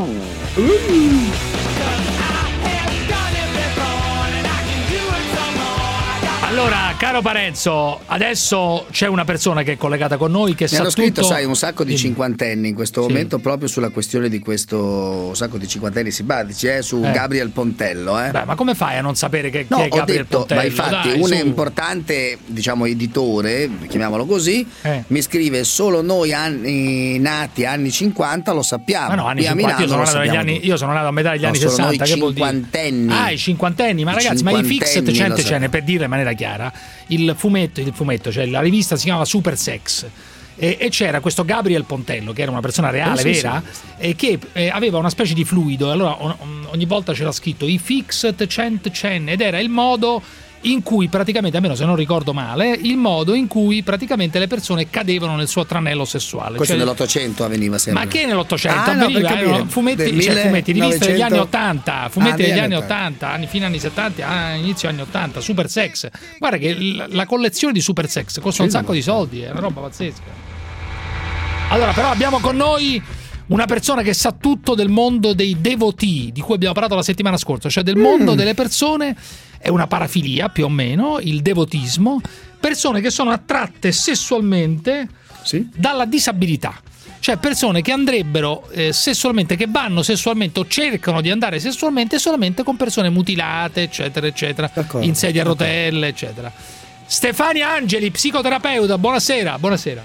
Allora, caro Parenzo, adesso c'è una persona che è collegata con noi che sa tutto. Mi hanno scritto, sai, un sacco di cinquantenni in questo momento proprio sulla questione di questo sacco di cinquantenni simpatici, su Gabriel Pontello. Beh, ma come fai a non sapere chi è Gabriel Pontello? Ma infatti importante, diciamo, editore, chiamiamolo così, mi scrive: solo noi nati anni 50 lo sappiamo. Ma no, anni 50, io sono nato a metà degli anni 60. Che cinquantenni. I cinquantenni, ma ragazzi, ma i Fixed ce per dire in maniera chiara, il fumetto, cioè la rivista si chiamava Super Sex e c'era questo Gabriel Pontello che era una persona reale, vera, e che aveva una specie di fluido, allora ogni volta c'era scritto i Fixed Cent ed era il modo in cui praticamente, almeno se non ricordo male, il modo in cui praticamente le persone cadevano nel suo tranello sessuale. Questo nell'Ottocento avveniva sempre. Ma che nell'Ottocento? Avveniva, fumetti, riviste degli anni 80, degli anni 80, fine anni 70, inizio anni 80, Super Sex. Guarda che la collezione di Super Sex costa un sacco di soldi, è una roba pazzesca. Allora, però abbiamo con noi una persona che sa tutto del mondo dei devotee, di cui abbiamo parlato la settimana scorsa, cioè del mondo delle persone. È una parafilia più o meno, il devotismo, persone che sono attratte sessualmente dalla disabilità, cioè persone che andrebbero sessualmente, che vanno sessualmente o cercano di andare sessualmente solamente con persone mutilate, eccetera eccetera, in sedia a rotelle, eccetera. Stefania Angeli, psicoterapeuta, buonasera. Buonasera.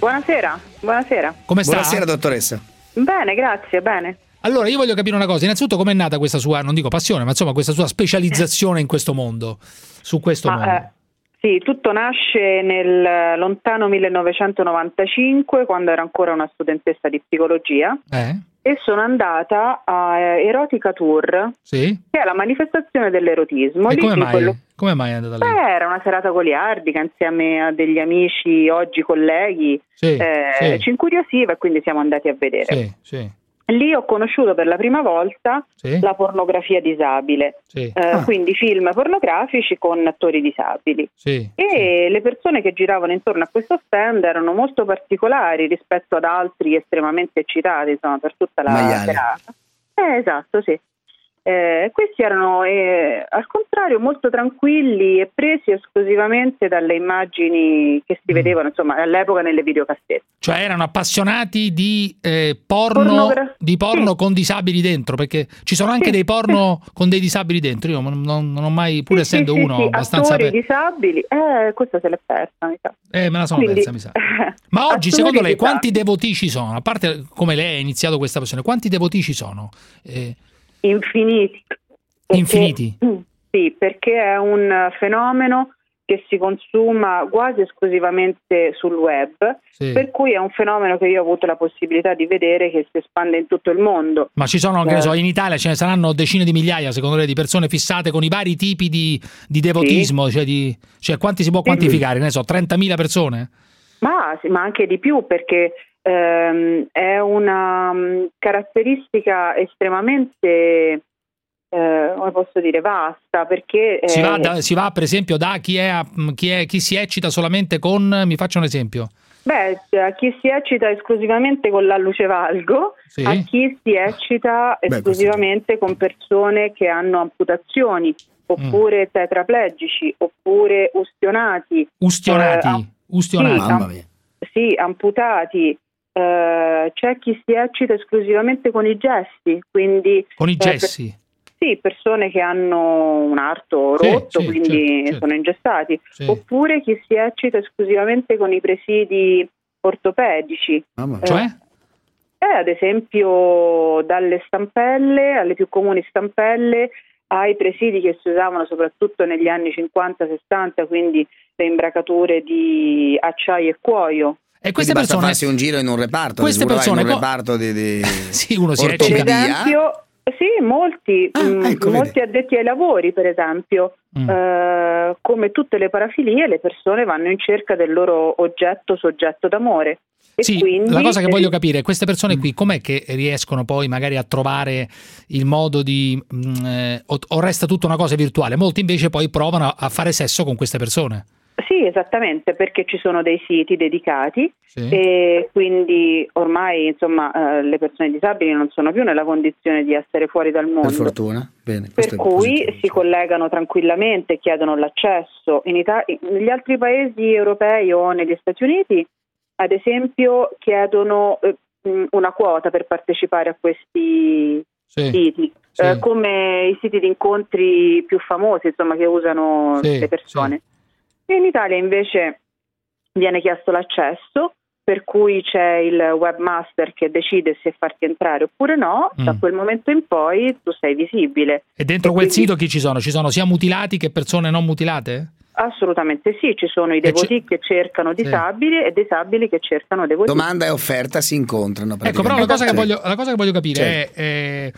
Come sta? Buonasera dottoressa. Bene, grazie, bene. Allora, io voglio capire una cosa. Innanzitutto, com'è nata questa sua, non dico passione, ma insomma questa sua specializzazione in questo mondo, su questo mondo? Sì, tutto nasce nel lontano 1995, quando ero ancora una studentessa di psicologia, e sono andata a Erotica Tour, che è la manifestazione dell'erotismo. E come mai è andata lì? Era una serata goliardica insieme a degli amici, oggi colleghi, ci incuriosiva e quindi siamo andati a vedere. Lì ho conosciuto per la prima volta la pornografia disabile, quindi film pornografici con attori disabili. E le persone che giravano intorno a questo stand erano molto particolari rispetto ad altri estremamente eccitati, insomma, per tutta la serata. Esatto, sì. Questi erano al contrario molto tranquilli e presi esclusivamente dalle immagini che si vedevano, insomma, all'epoca nelle videocassette. Cioè erano appassionati di porno sì, con disabili dentro, perché ci sono anche dei porno con dei disabili dentro. Io non ho mai, pur essendo uno abbastanza attori disabili, questa se l'è persa, mi sa. Me la sono persa, mi sa. Ma oggi secondo lei quanti devoti ci sono? A parte come lei ha iniziato questa passione, quanti devoti ci sono? Infiniti. Infiniti? Sì, perché è un fenomeno che si consuma quasi esclusivamente sul web, sì, per cui è un fenomeno che io ho avuto la possibilità di vedere che si espande in tutto il mondo. Ma ci sono, che ne so, in Italia ce ne saranno decine di migliaia, secondo lei, di persone fissate con i vari tipi di devotismo? Sì. Cioè quanti si può quantificare? Ne so, 30.000 persone? Ma anche di più, perché è una caratteristica estremamente come posso dire, vasta, perché si va per esempio da chi si eccita solamente con, mi faccia un esempio. A chi si eccita esclusivamente con l'alluce valgo, sì, a chi si eccita esclusivamente con persone che hanno amputazioni, oppure tetraplegici, oppure ustionati. Sì, amputati. C'è chi si eccita esclusivamente con i gesti, quindi con i gessi. Sì, persone che hanno un arto rotto, quindi certo. Sono ingessati, oppure chi si eccita esclusivamente con i presidi ortopedici. Cioè? Ad esempio dalle stampelle, alle più comuni stampelle, ai presidi che si usavano soprattutto negli anni 50-60, quindi le imbracature di acciaio e cuoio. E queste persone farsi un giro in un reparto, queste persone in un reparto di sì, uno si eccita. Per esempio, sì, molti addetti ai lavori, per esempio, come tutte le parafilie, le persone vanno in cerca del loro soggetto d'amore. E sì, quindi, la cosa che voglio capire, queste persone qui, com'è che riescono poi magari a trovare il modo di o resta tutta una cosa virtuale? Molti invece poi provano a fare sesso con queste persone. Sì, esattamente, perché ci sono dei siti dedicati, sì, e quindi ormai insomma le persone disabili non sono più nella condizione di essere fuori dal mondo. Per fortuna. Bene, per cui si collegano tranquillamente, chiedono l'accesso. Negli altri paesi europei o negli Stati Uniti, ad esempio, chiedono una quota per partecipare a questi siti, come i siti di incontri più famosi, insomma, che usano le persone. In Italia invece viene chiesto l'accesso, per cui c'è il webmaster che decide se farti entrare oppure no. Da quel momento in poi tu sei visibile. E dentro quel sito chi ci sono? Ci sono sia mutilati che persone non mutilate? Assolutamente sì, ci sono i devoti che cercano disabili e disabili che cercano devoti. Domanda e offerta si incontrano. Ecco, però la cosa che voglio capire è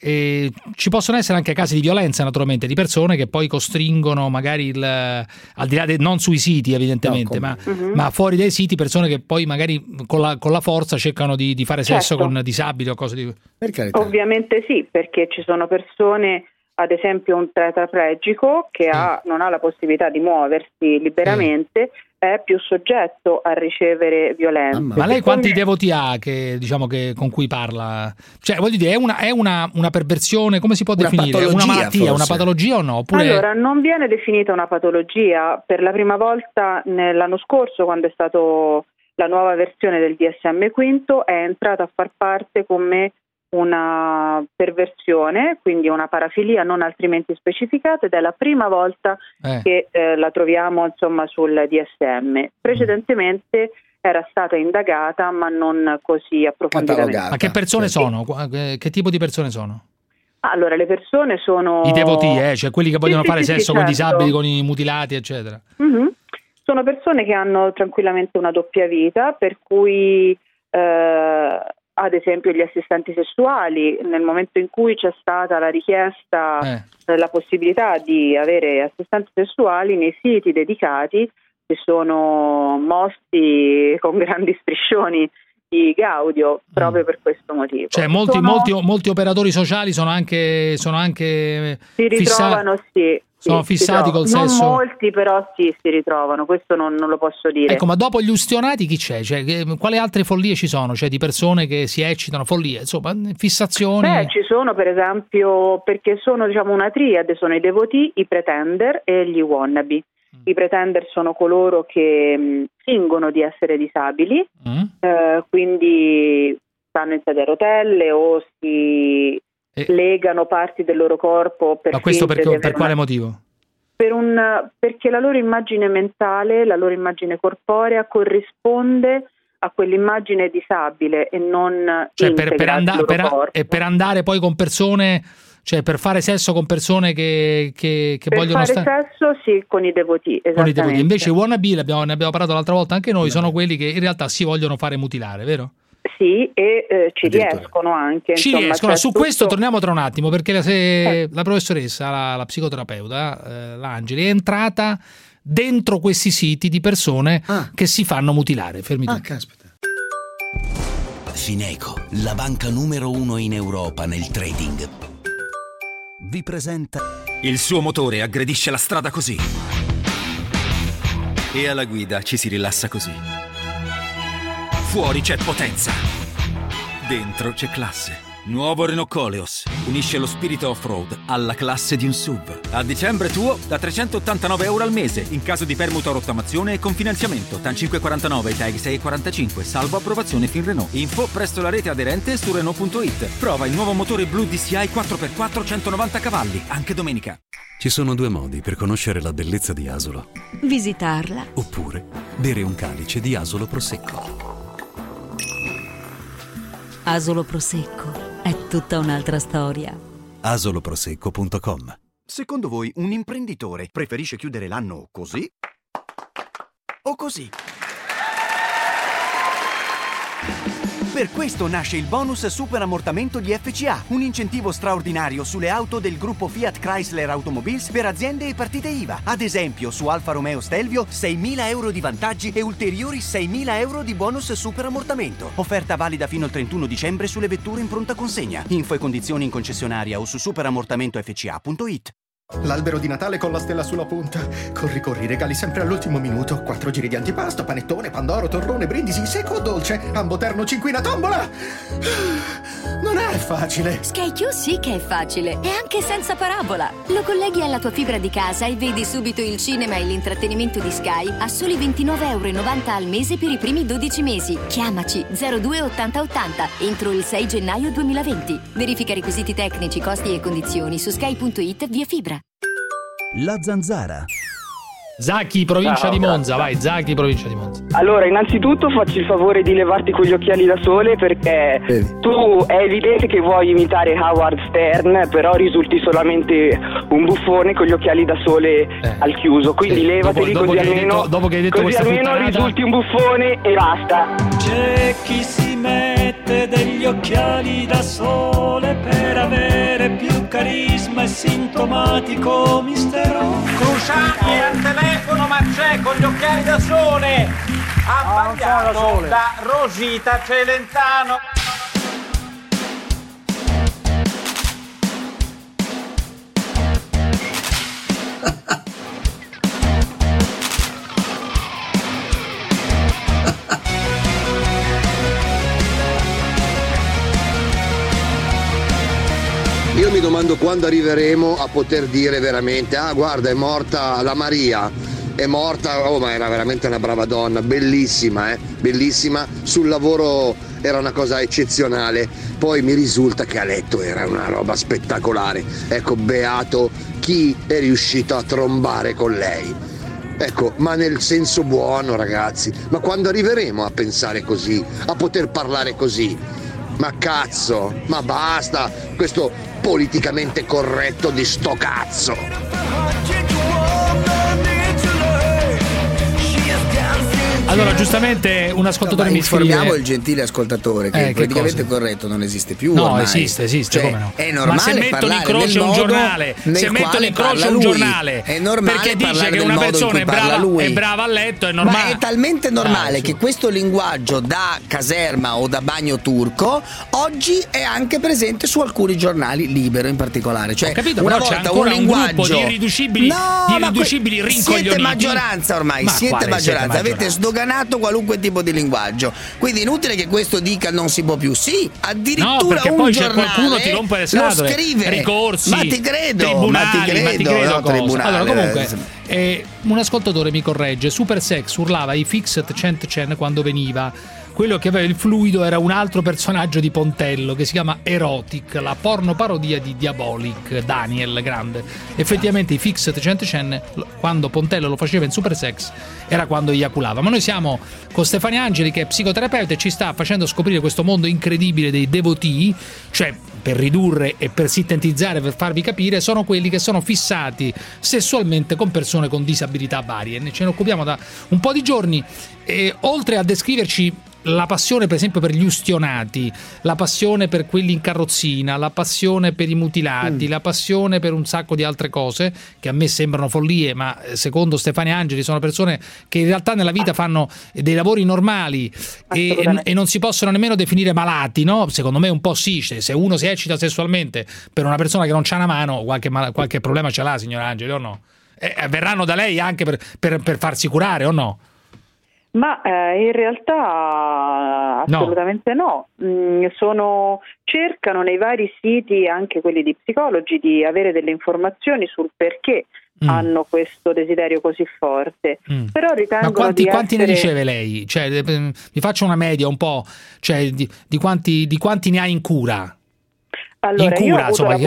ci possono essere anche casi di violenza, naturalmente, di persone che poi costringono magari al di là non sui siti evidentemente, ma fuori dai siti, persone che poi magari con la forza cercano di fare sesso con disabili o cose di... Ovviamente sì, perché ci sono persone, ad esempio un tetraplegico che non ha la possibilità di muoversi liberamente, è più soggetto a ricevere violenza. Ma lei quanti devoti ha che con cui parla? Cioè, voglio dire, è una perversione, come si può definire? Una malattia, forse. Una patologia o no? Oppure... Allora, non viene definita una patologia. Per la prima volta l'anno scorso, quando è stato la nuova versione del DSM V, è entrata a far parte come una perversione, quindi una parafilia non altrimenti specificata, ed è la prima volta che la troviamo insomma sul DSM. Precedentemente era stata indagata ma non così approfonditamente. Ma che persone sono? Che tipo di persone sono? Allora, le persone sono i devoti, cioè quelli che vogliono fare sesso con disabili, con i mutilati, eccetera. Sono persone che hanno tranquillamente una doppia vita, per cui ad esempio gli assistenti sessuali, nel momento in cui c'è stata la richiesta, la possibilità di avere assistenti sessuali, nei siti dedicati si sono mossi con grandi striscioni di gaudio proprio per questo motivo. Cioè molti operatori sociali sono anche si ritrovano Sono fissati col sesso? Non molti, però sì, si ritrovano, questo non lo posso dire. Ecco, ma dopo gli ustionati chi c'è? Cioè, quali altre follie ci sono? Cioè, di persone che si eccitano, follie, insomma, fissazioni? Ci sono, per esempio, perché sono, diciamo, una triade, sono i devoti, i pretender e gli wannabe. I pretender sono coloro che fingono di essere disabili, quindi stanno in sedia a rotelle o si legano parti del loro corpo per. Ma questo per quale motivo? Perché la loro immagine mentale, la loro immagine corporea corrisponde a quell'immagine disabile e non per andare poi con persone, cioè per fare sesso con persone che vogliono stare. Per fare sesso, sì, con i devoti, esattamente. Invece i wannabe, ne abbiamo parlato l'altra volta anche noi, sono quelli che in realtà si vogliono fare mutilare, vero? Sì, e ci riescono anche. Riescono. Su questo torniamo tra un attimo, perché la professoressa, la psicoterapeuta, l'Angeli, è entrata dentro questi siti di persone che si fanno mutilare. Fermi tutti. Caspita. Fineco, la banca numero 1 in Europa nel trading, vi presenta. Il suo motore aggredisce la strada così, e alla guida ci si rilassa così. Fuori c'è potenza, dentro c'è classe. Nuovo Renault Koleos unisce lo spirito off-road alla classe di un SUV. A dicembre tuo da €389 al mese, in caso di permuta o rottamazione e con finanziamento. TAN 549 e TAG 645, salvo approvazione Finrenault. Info presso la rete aderente su Renault.it. Prova il nuovo motore Blue DCI 4x4 190 cavalli, anche domenica. Ci sono due modi per conoscere la bellezza di Asolo. Visitarla. Oppure bere un calice di Asolo Prosecco. Asolo Prosecco è tutta un'altra storia. asoloprosecco.com. Secondo voi un imprenditore preferisce chiudere l'anno così o così? Per questo nasce il bonus super ammortamento di FCA, un incentivo straordinario sulle auto del gruppo Fiat Chrysler Automobiles per aziende e partite IVA. Ad esempio, su Alfa Romeo Stelvio, €6.000 di vantaggi e ulteriori €6.000 di bonus super ammortamento. Offerta valida fino al 31 dicembre sulle vetture in pronta consegna. Info e condizioni in concessionaria o su superammortamentoFCA.it. L'albero di Natale con la stella sulla punta. Corri, regali sempre all'ultimo minuto. 4 giri di antipasto, panettone, pandoro, torrone, brindisi, secco o dolce, ambo terno, cinquina, tombola. Non è facile. SkyQ sì che è facile, e anche senza parabola. Lo colleghi alla tua fibra di casa e vedi subito il cinema e l'intrattenimento di Sky a soli €29,90 al mese per i primi 12 mesi. Chiamaci 02 80 80 entro il 6 gennaio 2020. Verifica requisiti tecnici, costi e condizioni su sky.it via fibra. La Zanzara. Zacchi, provincia di Monza, vai, Zacchi, provincia di Monza. Allora, innanzitutto facci il favore di levarti quegli occhiali da sole, perché tu è evidente che vuoi imitare Howard Stern, però risulti solamente un buffone con gli occhiali da sole al chiuso, quindi levateli così almeno, così almeno risulti un buffone e basta. C'è chi si mette degli occhiali da sole per avere più carisma e sintomatico mistero. Cruciani è al telefono, ma c'è con gli occhiali da sole. Ha sbagliato da Rosita Celentano. Io mi domando quando arriveremo a poter dire veramente: ah, guarda, è morta la Maria, è morta, oh, ma era veramente una brava donna, bellissima, bellissima, sul lavoro era una cosa eccezionale, poi mi risulta che a letto era una roba spettacolare. Ecco, beato chi è riuscito a trombare con lei. Ecco, ma nel senso buono, ragazzi. Ma quando arriveremo a pensare così, a poter parlare così? Ma cazzo, ma basta questo politicamente corretto di sto cazzo. Allora, giustamente un ascoltatore mi scrive. Informiamo il gentile ascoltatore che politicamente corretto non esiste più. No, ormai. esiste, cioè, come no? È normale. Ma se mettono in croce un giornale, è normale perché dice che una persona è brava a letto, è normale. Ma è talmente normale che questo linguaggio da caserma o da bagno turco oggi è anche presente su alcuni giornali, Libero in particolare. Cioè, capito, una però volta c'è un linguaggio di irriducibili rincoglioniti. Siete maggioranza ormai, siete maggioranza, avete sdoganato qualunque tipo di linguaggio. Quindi inutile che questo dica non si può più. Sì, addirittura un poi giornale qualcuno ti rompe le scatole, lo scrive. Ricorsi, ma ti credo, tribunali. Allora comunque un ascoltatore mi corregge. Super Sex urlava i Fixed 100 quando veniva. Quello che aveva il fluido era un altro personaggio di Pontello che si chiama Erotic, la porno parodia di Diabolic, Daniel Grande. Effettivamente i Fixed 100 quando Pontello lo faceva in Super Sex era quando eiaculava. Ma noi siamo con Stefania Angeli, che è psicoterapeuta e ci sta facendo scoprire questo mondo incredibile dei devotee, cioè, per ridurre e per sintetizzare, per farvi capire, sono quelli che sono fissati sessualmente con persone con disabilità varie. Ce ne occupiamo da un po' di giorni e oltre a descriverci la passione per esempio per gli ustionati, la passione per quelli in carrozzina, la passione per i mutilati, la passione per un sacco di altre cose che a me sembrano follie, ma secondo Stefania Angeli sono persone che in realtà nella vita fanno dei lavori normali e non si possono nemmeno definire malati, no? Secondo me un po' sì, se uno si eccita sessualmente per una persona che non c'ha una mano, qualche problema ce l'ha, signora Angeli, o no? Verranno da lei anche per farsi curare, o no? Ma in realtà assolutamente no. Cercano nei vari siti, anche quelli di psicologi, di avere delle informazioni sul perché hanno questo desiderio così forte. Però ritengono quanti ne riceve lei? Cioè, vi faccio una media un po', cioè di quanti ne ha in cura? Allora, io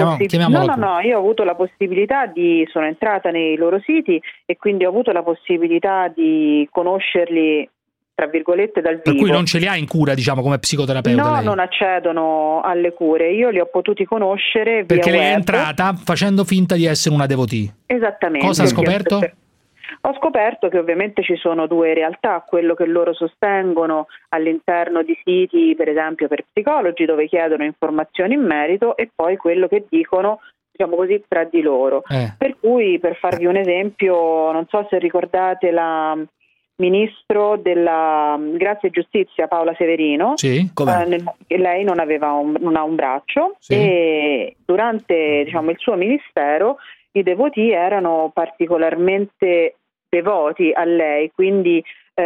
ho avuto la possibilità sono entrata nei loro siti e quindi ho avuto la possibilità di conoscerli, tra virgolette, dal vivo. Per cui non ce li ha in cura, diciamo, come psicoterapeuta? No, lei non accedono alle cure, io li ho potuti conoscere perché via lei web. È entrata facendo finta di essere una devotee. Esattamente. Cosa ha scoperto? Ho scoperto che ovviamente ci sono due realtà, quello che loro sostengono all'interno di siti, per esempio per psicologi, dove chiedono informazioni in merito, e poi quello che dicono, diciamo così, tra di loro. Per cui, per farvi un esempio, non so se ricordate la ministro della Grazia e Giustizia Paola Severino, lei non ha un braccio, e durante, diciamo, il suo ministero i devoti erano particolarmente devoti a lei, quindi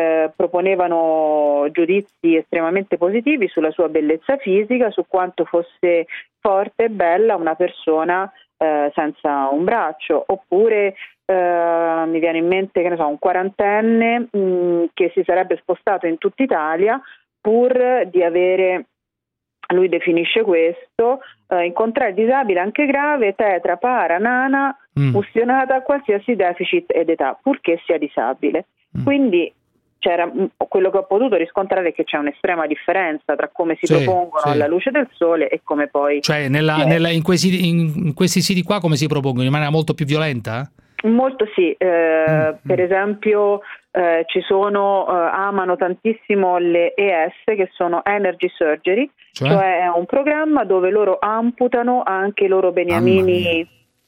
proponevano giudizi estremamente positivi sulla sua bellezza fisica, su quanto fosse forte e bella una persona senza un braccio. Oppure mi viene in mente, che ne so, un quarantenne che si sarebbe spostato in tutta Italia pur di avere, lui definisce questo, incontrare disabile anche grave, tetra, para, nana, ustionata, qualsiasi deficit ed età, purché sia disabile. Quindi quello che ho potuto riscontrare è che c'è un'estrema differenza tra come si propongono alla luce del sole e come poi... Cioè in questi siti qua come si propongono? In maniera molto più violenta? Molto sì, per esempio ci sono, amano tantissimo le ES, che sono Energy Surgery, cioè è un programma dove loro amputano anche i loro beniamini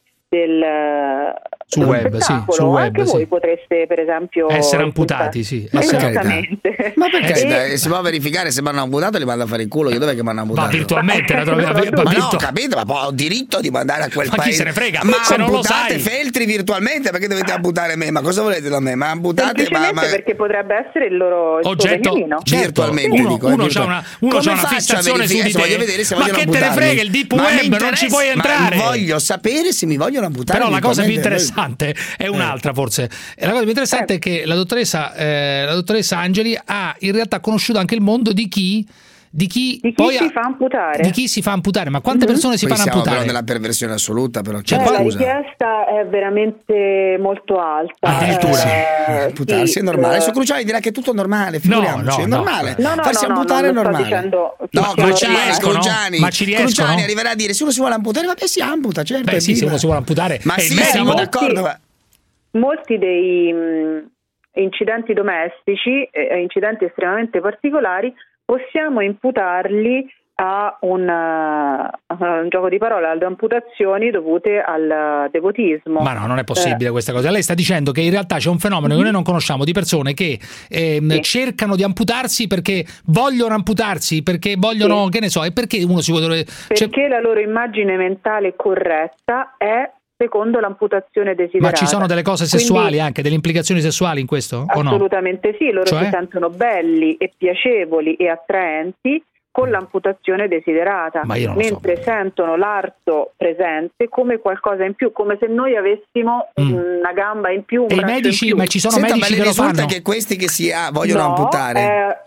sul web, anche voi potreste, per esempio, essere amputati, sì. Esattamente. Ma perché si può verificare se mi hanno amputato, li mando a fare in culo? Io dov'è che mi hanno amputato? Ma virtualmente ma no, ho capito, ma poi ho diritto di mandare a quel paese. Ma chi se ne frega? Ma se non lo amputate sai. Feltri virtualmente, perché dovete amputare me? Ma cosa volete da me? Ma amputate perché potrebbe essere il loro oggetto virtualmente. Uno c'ha una fissazione su di te. Voglio vedere se ma che te ne frega, il deep web non ci puoi entrare. Ma voglio sapere se mi vogliono amputare. Però la cosa più interessante è un'altra, forse. La cosa più interessante è che la dottoressa Angeli ha in realtà conosciuto anche il mondo di chi poi si fa amputare. Di chi si fa amputare, ma quante persone si fanno amputare? Però nella perversione assoluta, però. La richiesta è veramente molto alta. Addirittura. Amputarsi è normale. Su Cruciani dirà che è tutto normale, figuriamoci, è normale. Farsi amputare è normale. Ma ci riescono? Cruciani arriverà a dire: se uno si vuole amputare, vabbè, si amputa, certo. Beh, sì, se uno si vuole amputare. Ma sì, siamo d'accordo. Molti dei incidenti domestici, incidenti estremamente particolari, possiamo imputarli a un gioco di parole, alle amputazioni dovute al devotismo. Ma no, non è possibile questa cosa. Lei sta dicendo che in realtà c'è un fenomeno che noi non conosciamo di persone che cercano di amputarsi perché vogliono amputarsi, perché vogliono, che ne so, e perché uno si vuole... Perché la loro immagine mentale corretta è secondo l'amputazione desiderata. Ma ci sono delle cose sessuali, quindi, anche delle implicazioni sessuali in questo? Assolutamente o no? Sì, loro si sentono belli e piacevoli e attraenti con l'amputazione desiderata, mentre sentono l'arto presente come qualcosa in più, come se noi avessimo una gamba in più, un braccio medici, in più. Ma ci sono medici che lo fanno? Risulta che questi che si vogliono amputare?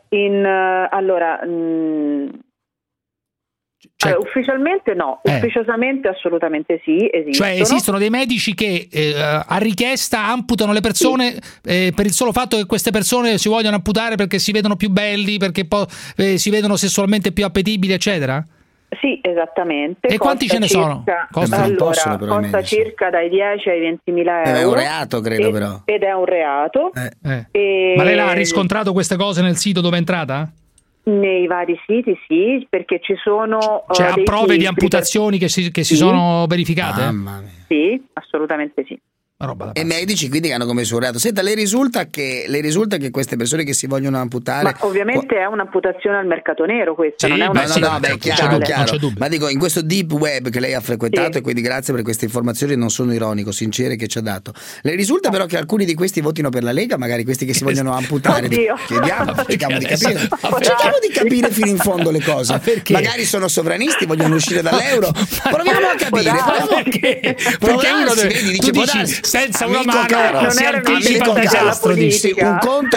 Ufficialmente no, ufficiosamente assolutamente sì, esistono. Cioè esistono dei medici che a richiesta amputano le persone per il solo fatto che queste persone si vogliono amputare perché si vedono più belli, perché si vedono sessualmente più appetibili, eccetera? Sì, esattamente. E quanti ce ne sono? Costa circa dai 10 ai 20.000 euro. È un reato, credo, però. Ed è un reato. Ma lei ha riscontrato queste cose nel sito dove è entrata? Nei vari siti sì, perché ci sono ha prove di amputazioni che si sono verificate? Mamma mia. Sì, assolutamente sì. E medici quindi che hanno commesso un reato. Senta, le risulta che queste persone che si vogliono amputare, ma ovviamente è un'amputazione al mercato nero questa, non è una chiaro. Ma dico, in questo deep web che lei ha frequentato, e quindi grazie per queste informazioni, non sono ironico, sincere, che ci ha dato. Le risulta però che alcuni di questi votino per la Lega, magari questi che si vogliono amputare? Cerchiamo di capire fino in fondo le cose. Magari sono sovranisti, vogliono uscire dall'euro. Proviamo a capire. Perché uno dice senza una mano si anticipa il disastro. Un conto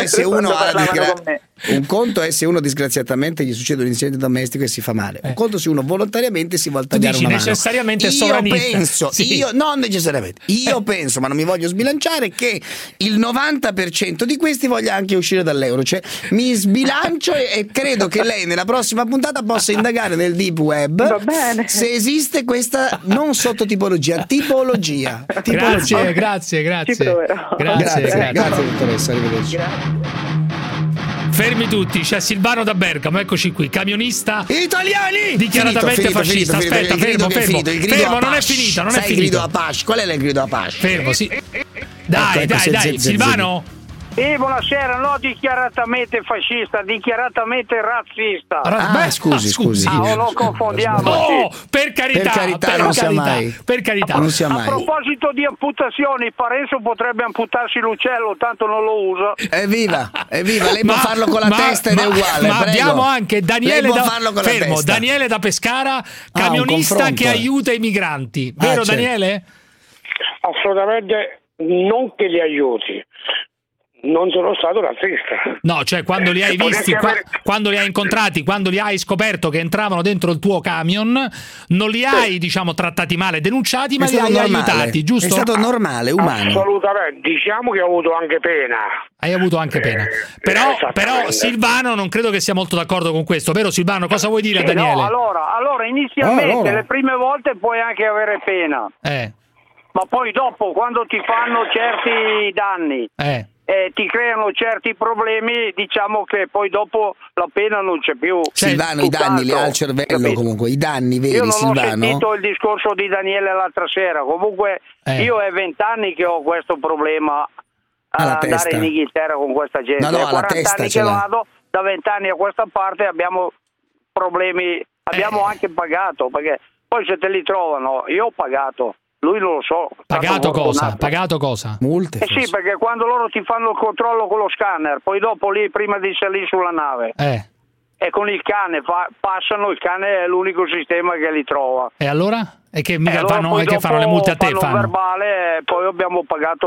è se uno disgraziatamente gli succede un incidente domestico e si fa male. Un conto se uno volontariamente si vuole tagliare una mano. Necessariamente sovranista. Non necessariamente. Io penso, ma non mi voglio sbilanciare, che il 90% di questi voglia anche uscire dall'euro. Cioè mi sbilancio e credo che lei nella prossima puntata possa indagare nel deep web se esiste questa non sottotipologia, tipologia. Grazie. Grazie, dottoressa, arrivederci. Fermi tutti, c'è Silvano da Bergamo, eccoci qui, camionista italiani dichiaratamente fascista. Aspetta, fermo, non è finito. Il grido Apache, qual è il grido Apache? Fermo, sì. Dai, Silvano. Sì, buonasera, no dichiaratamente fascista, dichiaratamente razzista. Scusi. Non confondiamoci. No, per carità, non sia mai. Per carità. Non sia mai. A proposito di amputazioni, Parenzo potrebbe amputarsi l'ucello, tanto non lo uso. Evviva, lei può farlo con la testa ed è uguale. Ma abbiamo anche Daniele Daniele da Pescara, camionista che aiuta i migranti. Vero, Daniele? Assolutamente non che li aiuti. Non sono stato razzista. No, cioè quando li hai visti, quando li hai incontrati, quando li hai scoperto che entravano dentro il tuo camion, non li hai, trattati male, denunciati, ma li hai aiutati, giusto? È stato normale, umano. Assolutamente, diciamo che ho avuto anche pena. Hai avuto anche pena. Però Silvano non credo che sia molto d'accordo con questo, vero Silvano? Cosa vuoi dire a Daniele? No, allora inizialmente le prime volte puoi anche avere pena. Ma poi dopo, quando ti fanno certi danni, ti creano certi problemi, diciamo che poi dopo la pena non c'è più. Silvano i danni li ha al cervello, capito? Comunque i danni veri. Io non Silvano ho sentito il discorso di Daniele l'altra sera, comunque io è 20 anni che ho questo problema ad andare in Inghilterra con questa gente. No, 40 anni che vado, da 20 anni a questa parte abbiamo problemi, abbiamo anche pagato, perché poi se te li trovano, io ho pagato. Lui non lo so. Pagato cosa? Multe. Sì, perché quando loro ti fanno il controllo con lo scanner, poi dopo lì, prima di salire sulla nave, e con il cane passano, il cane è l'unico sistema che li trova. E allora? E che fanno le multe a te? Fanno un verbale, poi abbiamo pagato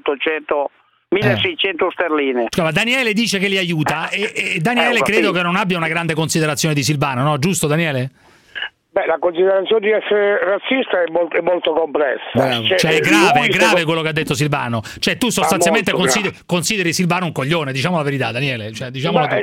1.600 sterline. Ma Daniele dice che li aiuta e Daniele credo che non abbia una grande considerazione di Silvano, no? Giusto, Daniele? Beh, la considerazione di essere razzista è molto complessa. Cioè è grave quello che ha detto Silvano. Cioè tu sostanzialmente consideri Silvano un coglione, diciamo la verità, Daniele. Cioè,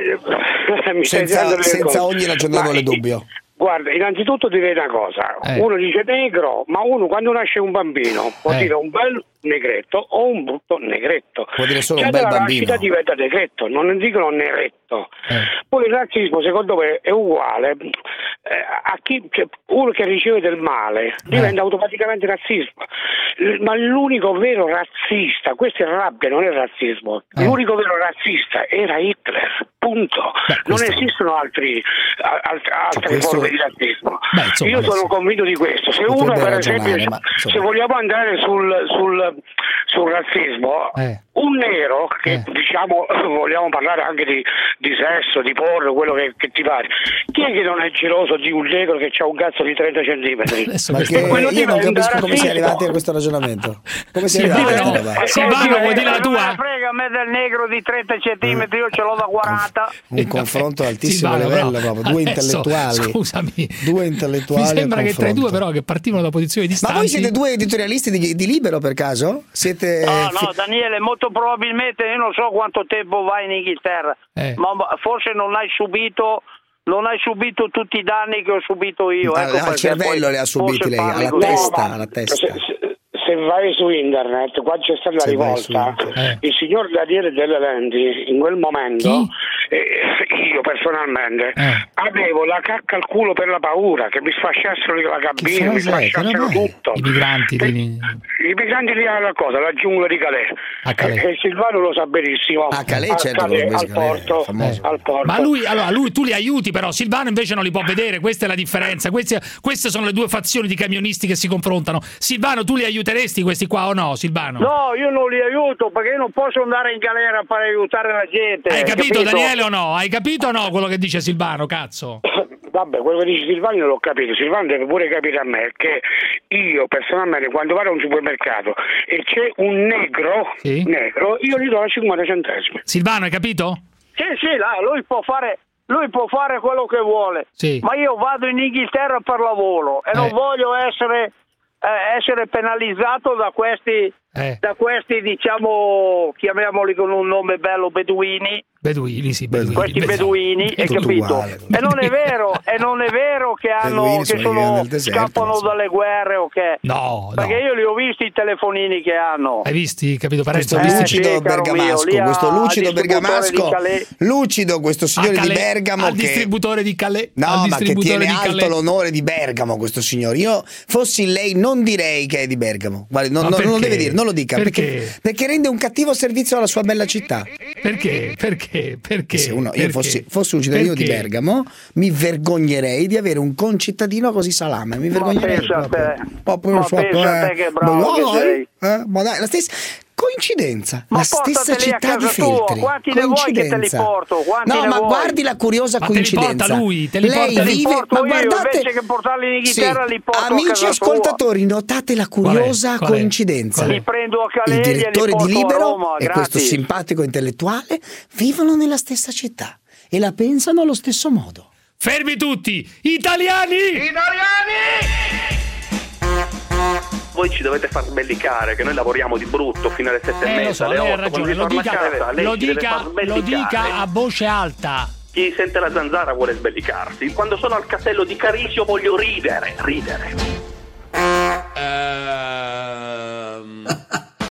senza ogni ragionevole dubbio. Guarda, innanzitutto direi una cosa. Uno dice negro, ma quando nasce un bambino può dire un bel negretto o un brutto negretto. Vuol dire solo un bel bambino. La nascita diventa negretto, non dicono neretto. Poi il razzismo secondo me è uguale a chi, cioè, uno che riceve del male diventa automaticamente razzismo. Ma l'unico vero razzista, questa è rabbia, non è razzismo, l'unico vero razzista era Hitler, punto. Non esistono altre forme di razzismo. Io sono convinto di questo. Se uno, per esempio, se vogliamo andare sul razzismo, un nero che diciamo vogliamo parlare anche di sesso, di porno, quello che ti pare, chi è che non è geloso di un negro che ha un cazzo di 30 centimetri? Io non capisco come siete arrivati a questo ragionamento. Come siete arrivati? Silvano, vuoi dire la tua? Frega a me del negro di 30 centimetri, io ce l'ho da 40. Un confronto ad altissimo livello, proprio. Due intellettuali. Scusami. Due intellettuali. Mi sembra che tra i due però che partivano da posizioni distanti. Ma voi siete due editorialisti di Libero per caso? Siete No, Daniele, molto probabilmente io non so quanto tempo vai in Inghilterra, ma forse non hai subito tutti i danni che ho subito io. Al cervello le ha subiti lei, alla testa. Se vai su internet, qua c'è stata la rivolta, il signor Daniele Delle Lenti in quel momento, io personalmente avevo la cacca al culo per la paura che mi sfasciassero la cabina, mi sfasciassero tutto. I migranti lì alla cosa, la giungla di Calais. E Silvano lo sa benissimo. A Calais, certo, al porto. Ma lui tu li aiuti, però Silvano invece non li può vedere, questa è la differenza. Queste sono le due fazioni di camionisti che si confrontano. Silvano, tu li aiuteresti questi qua o no, Silvano? No, io non li aiuto perché io non posso andare in galera per aiutare la gente. Hai capito, Daniele, o no? Hai capito o no quello che dice Silvano, cazzo? Vabbè, quello che dice Silvano non l'ho capito. Silvano deve pure capire a me che io personalmente quando vado a un supermercato e c'è un negro, io gli do 50 centesimi. Silvano, hai capito? Sì, lui può fare quello che vuole, ma io vado in Inghilterra per lavoro e non voglio essere penalizzato da questi diciamo, chiamiamoli con un nome bello, beduini. Questi beduini, hai capito? E non è vero che scappano dalle guerre o che. No, perché io li ho visti i telefonini che hanno. Hai visti, capito? Parenzo, lucido questo signore di Bergamo, al distributore di Calais. No, ma che tiene alto l'onore di Bergamo questo signore. Io fossi lei non direi che è di Bergamo. Guarda, non lo deve dire, non lo dica, perché rende un cattivo servizio alla sua bella città. Perché? Se io fossi un cittadino di Bergamo, mi vergognerei di avere un concittadino così salame. Mi vergognerei. Ma pensa a te che bravo che sei. Ma dai, la stessa coincidenza, la stessa città di Feltri. Quanti ne vuoi che te li porto? Guardi la curiosa coincidenza. Te li porta lei vive, ma guardate, invece che portarli in Inghilterra li porto amici ascoltatori, notate la curiosa coincidenza. Li prendo a Calais, il direttore di Libero Roma, e questo simpatico intellettuale vivono nella stessa città e la pensano allo stesso modo. Fermi tutti, italiani! Voi ci dovete far sbellicare che noi lavoriamo di brutto fino alle 7:30, alle 8. Ragione, lo dica a voce alta. Chi sente la zanzara vuole sbellicarsi. Quando sono al castello di Carisio voglio ridere.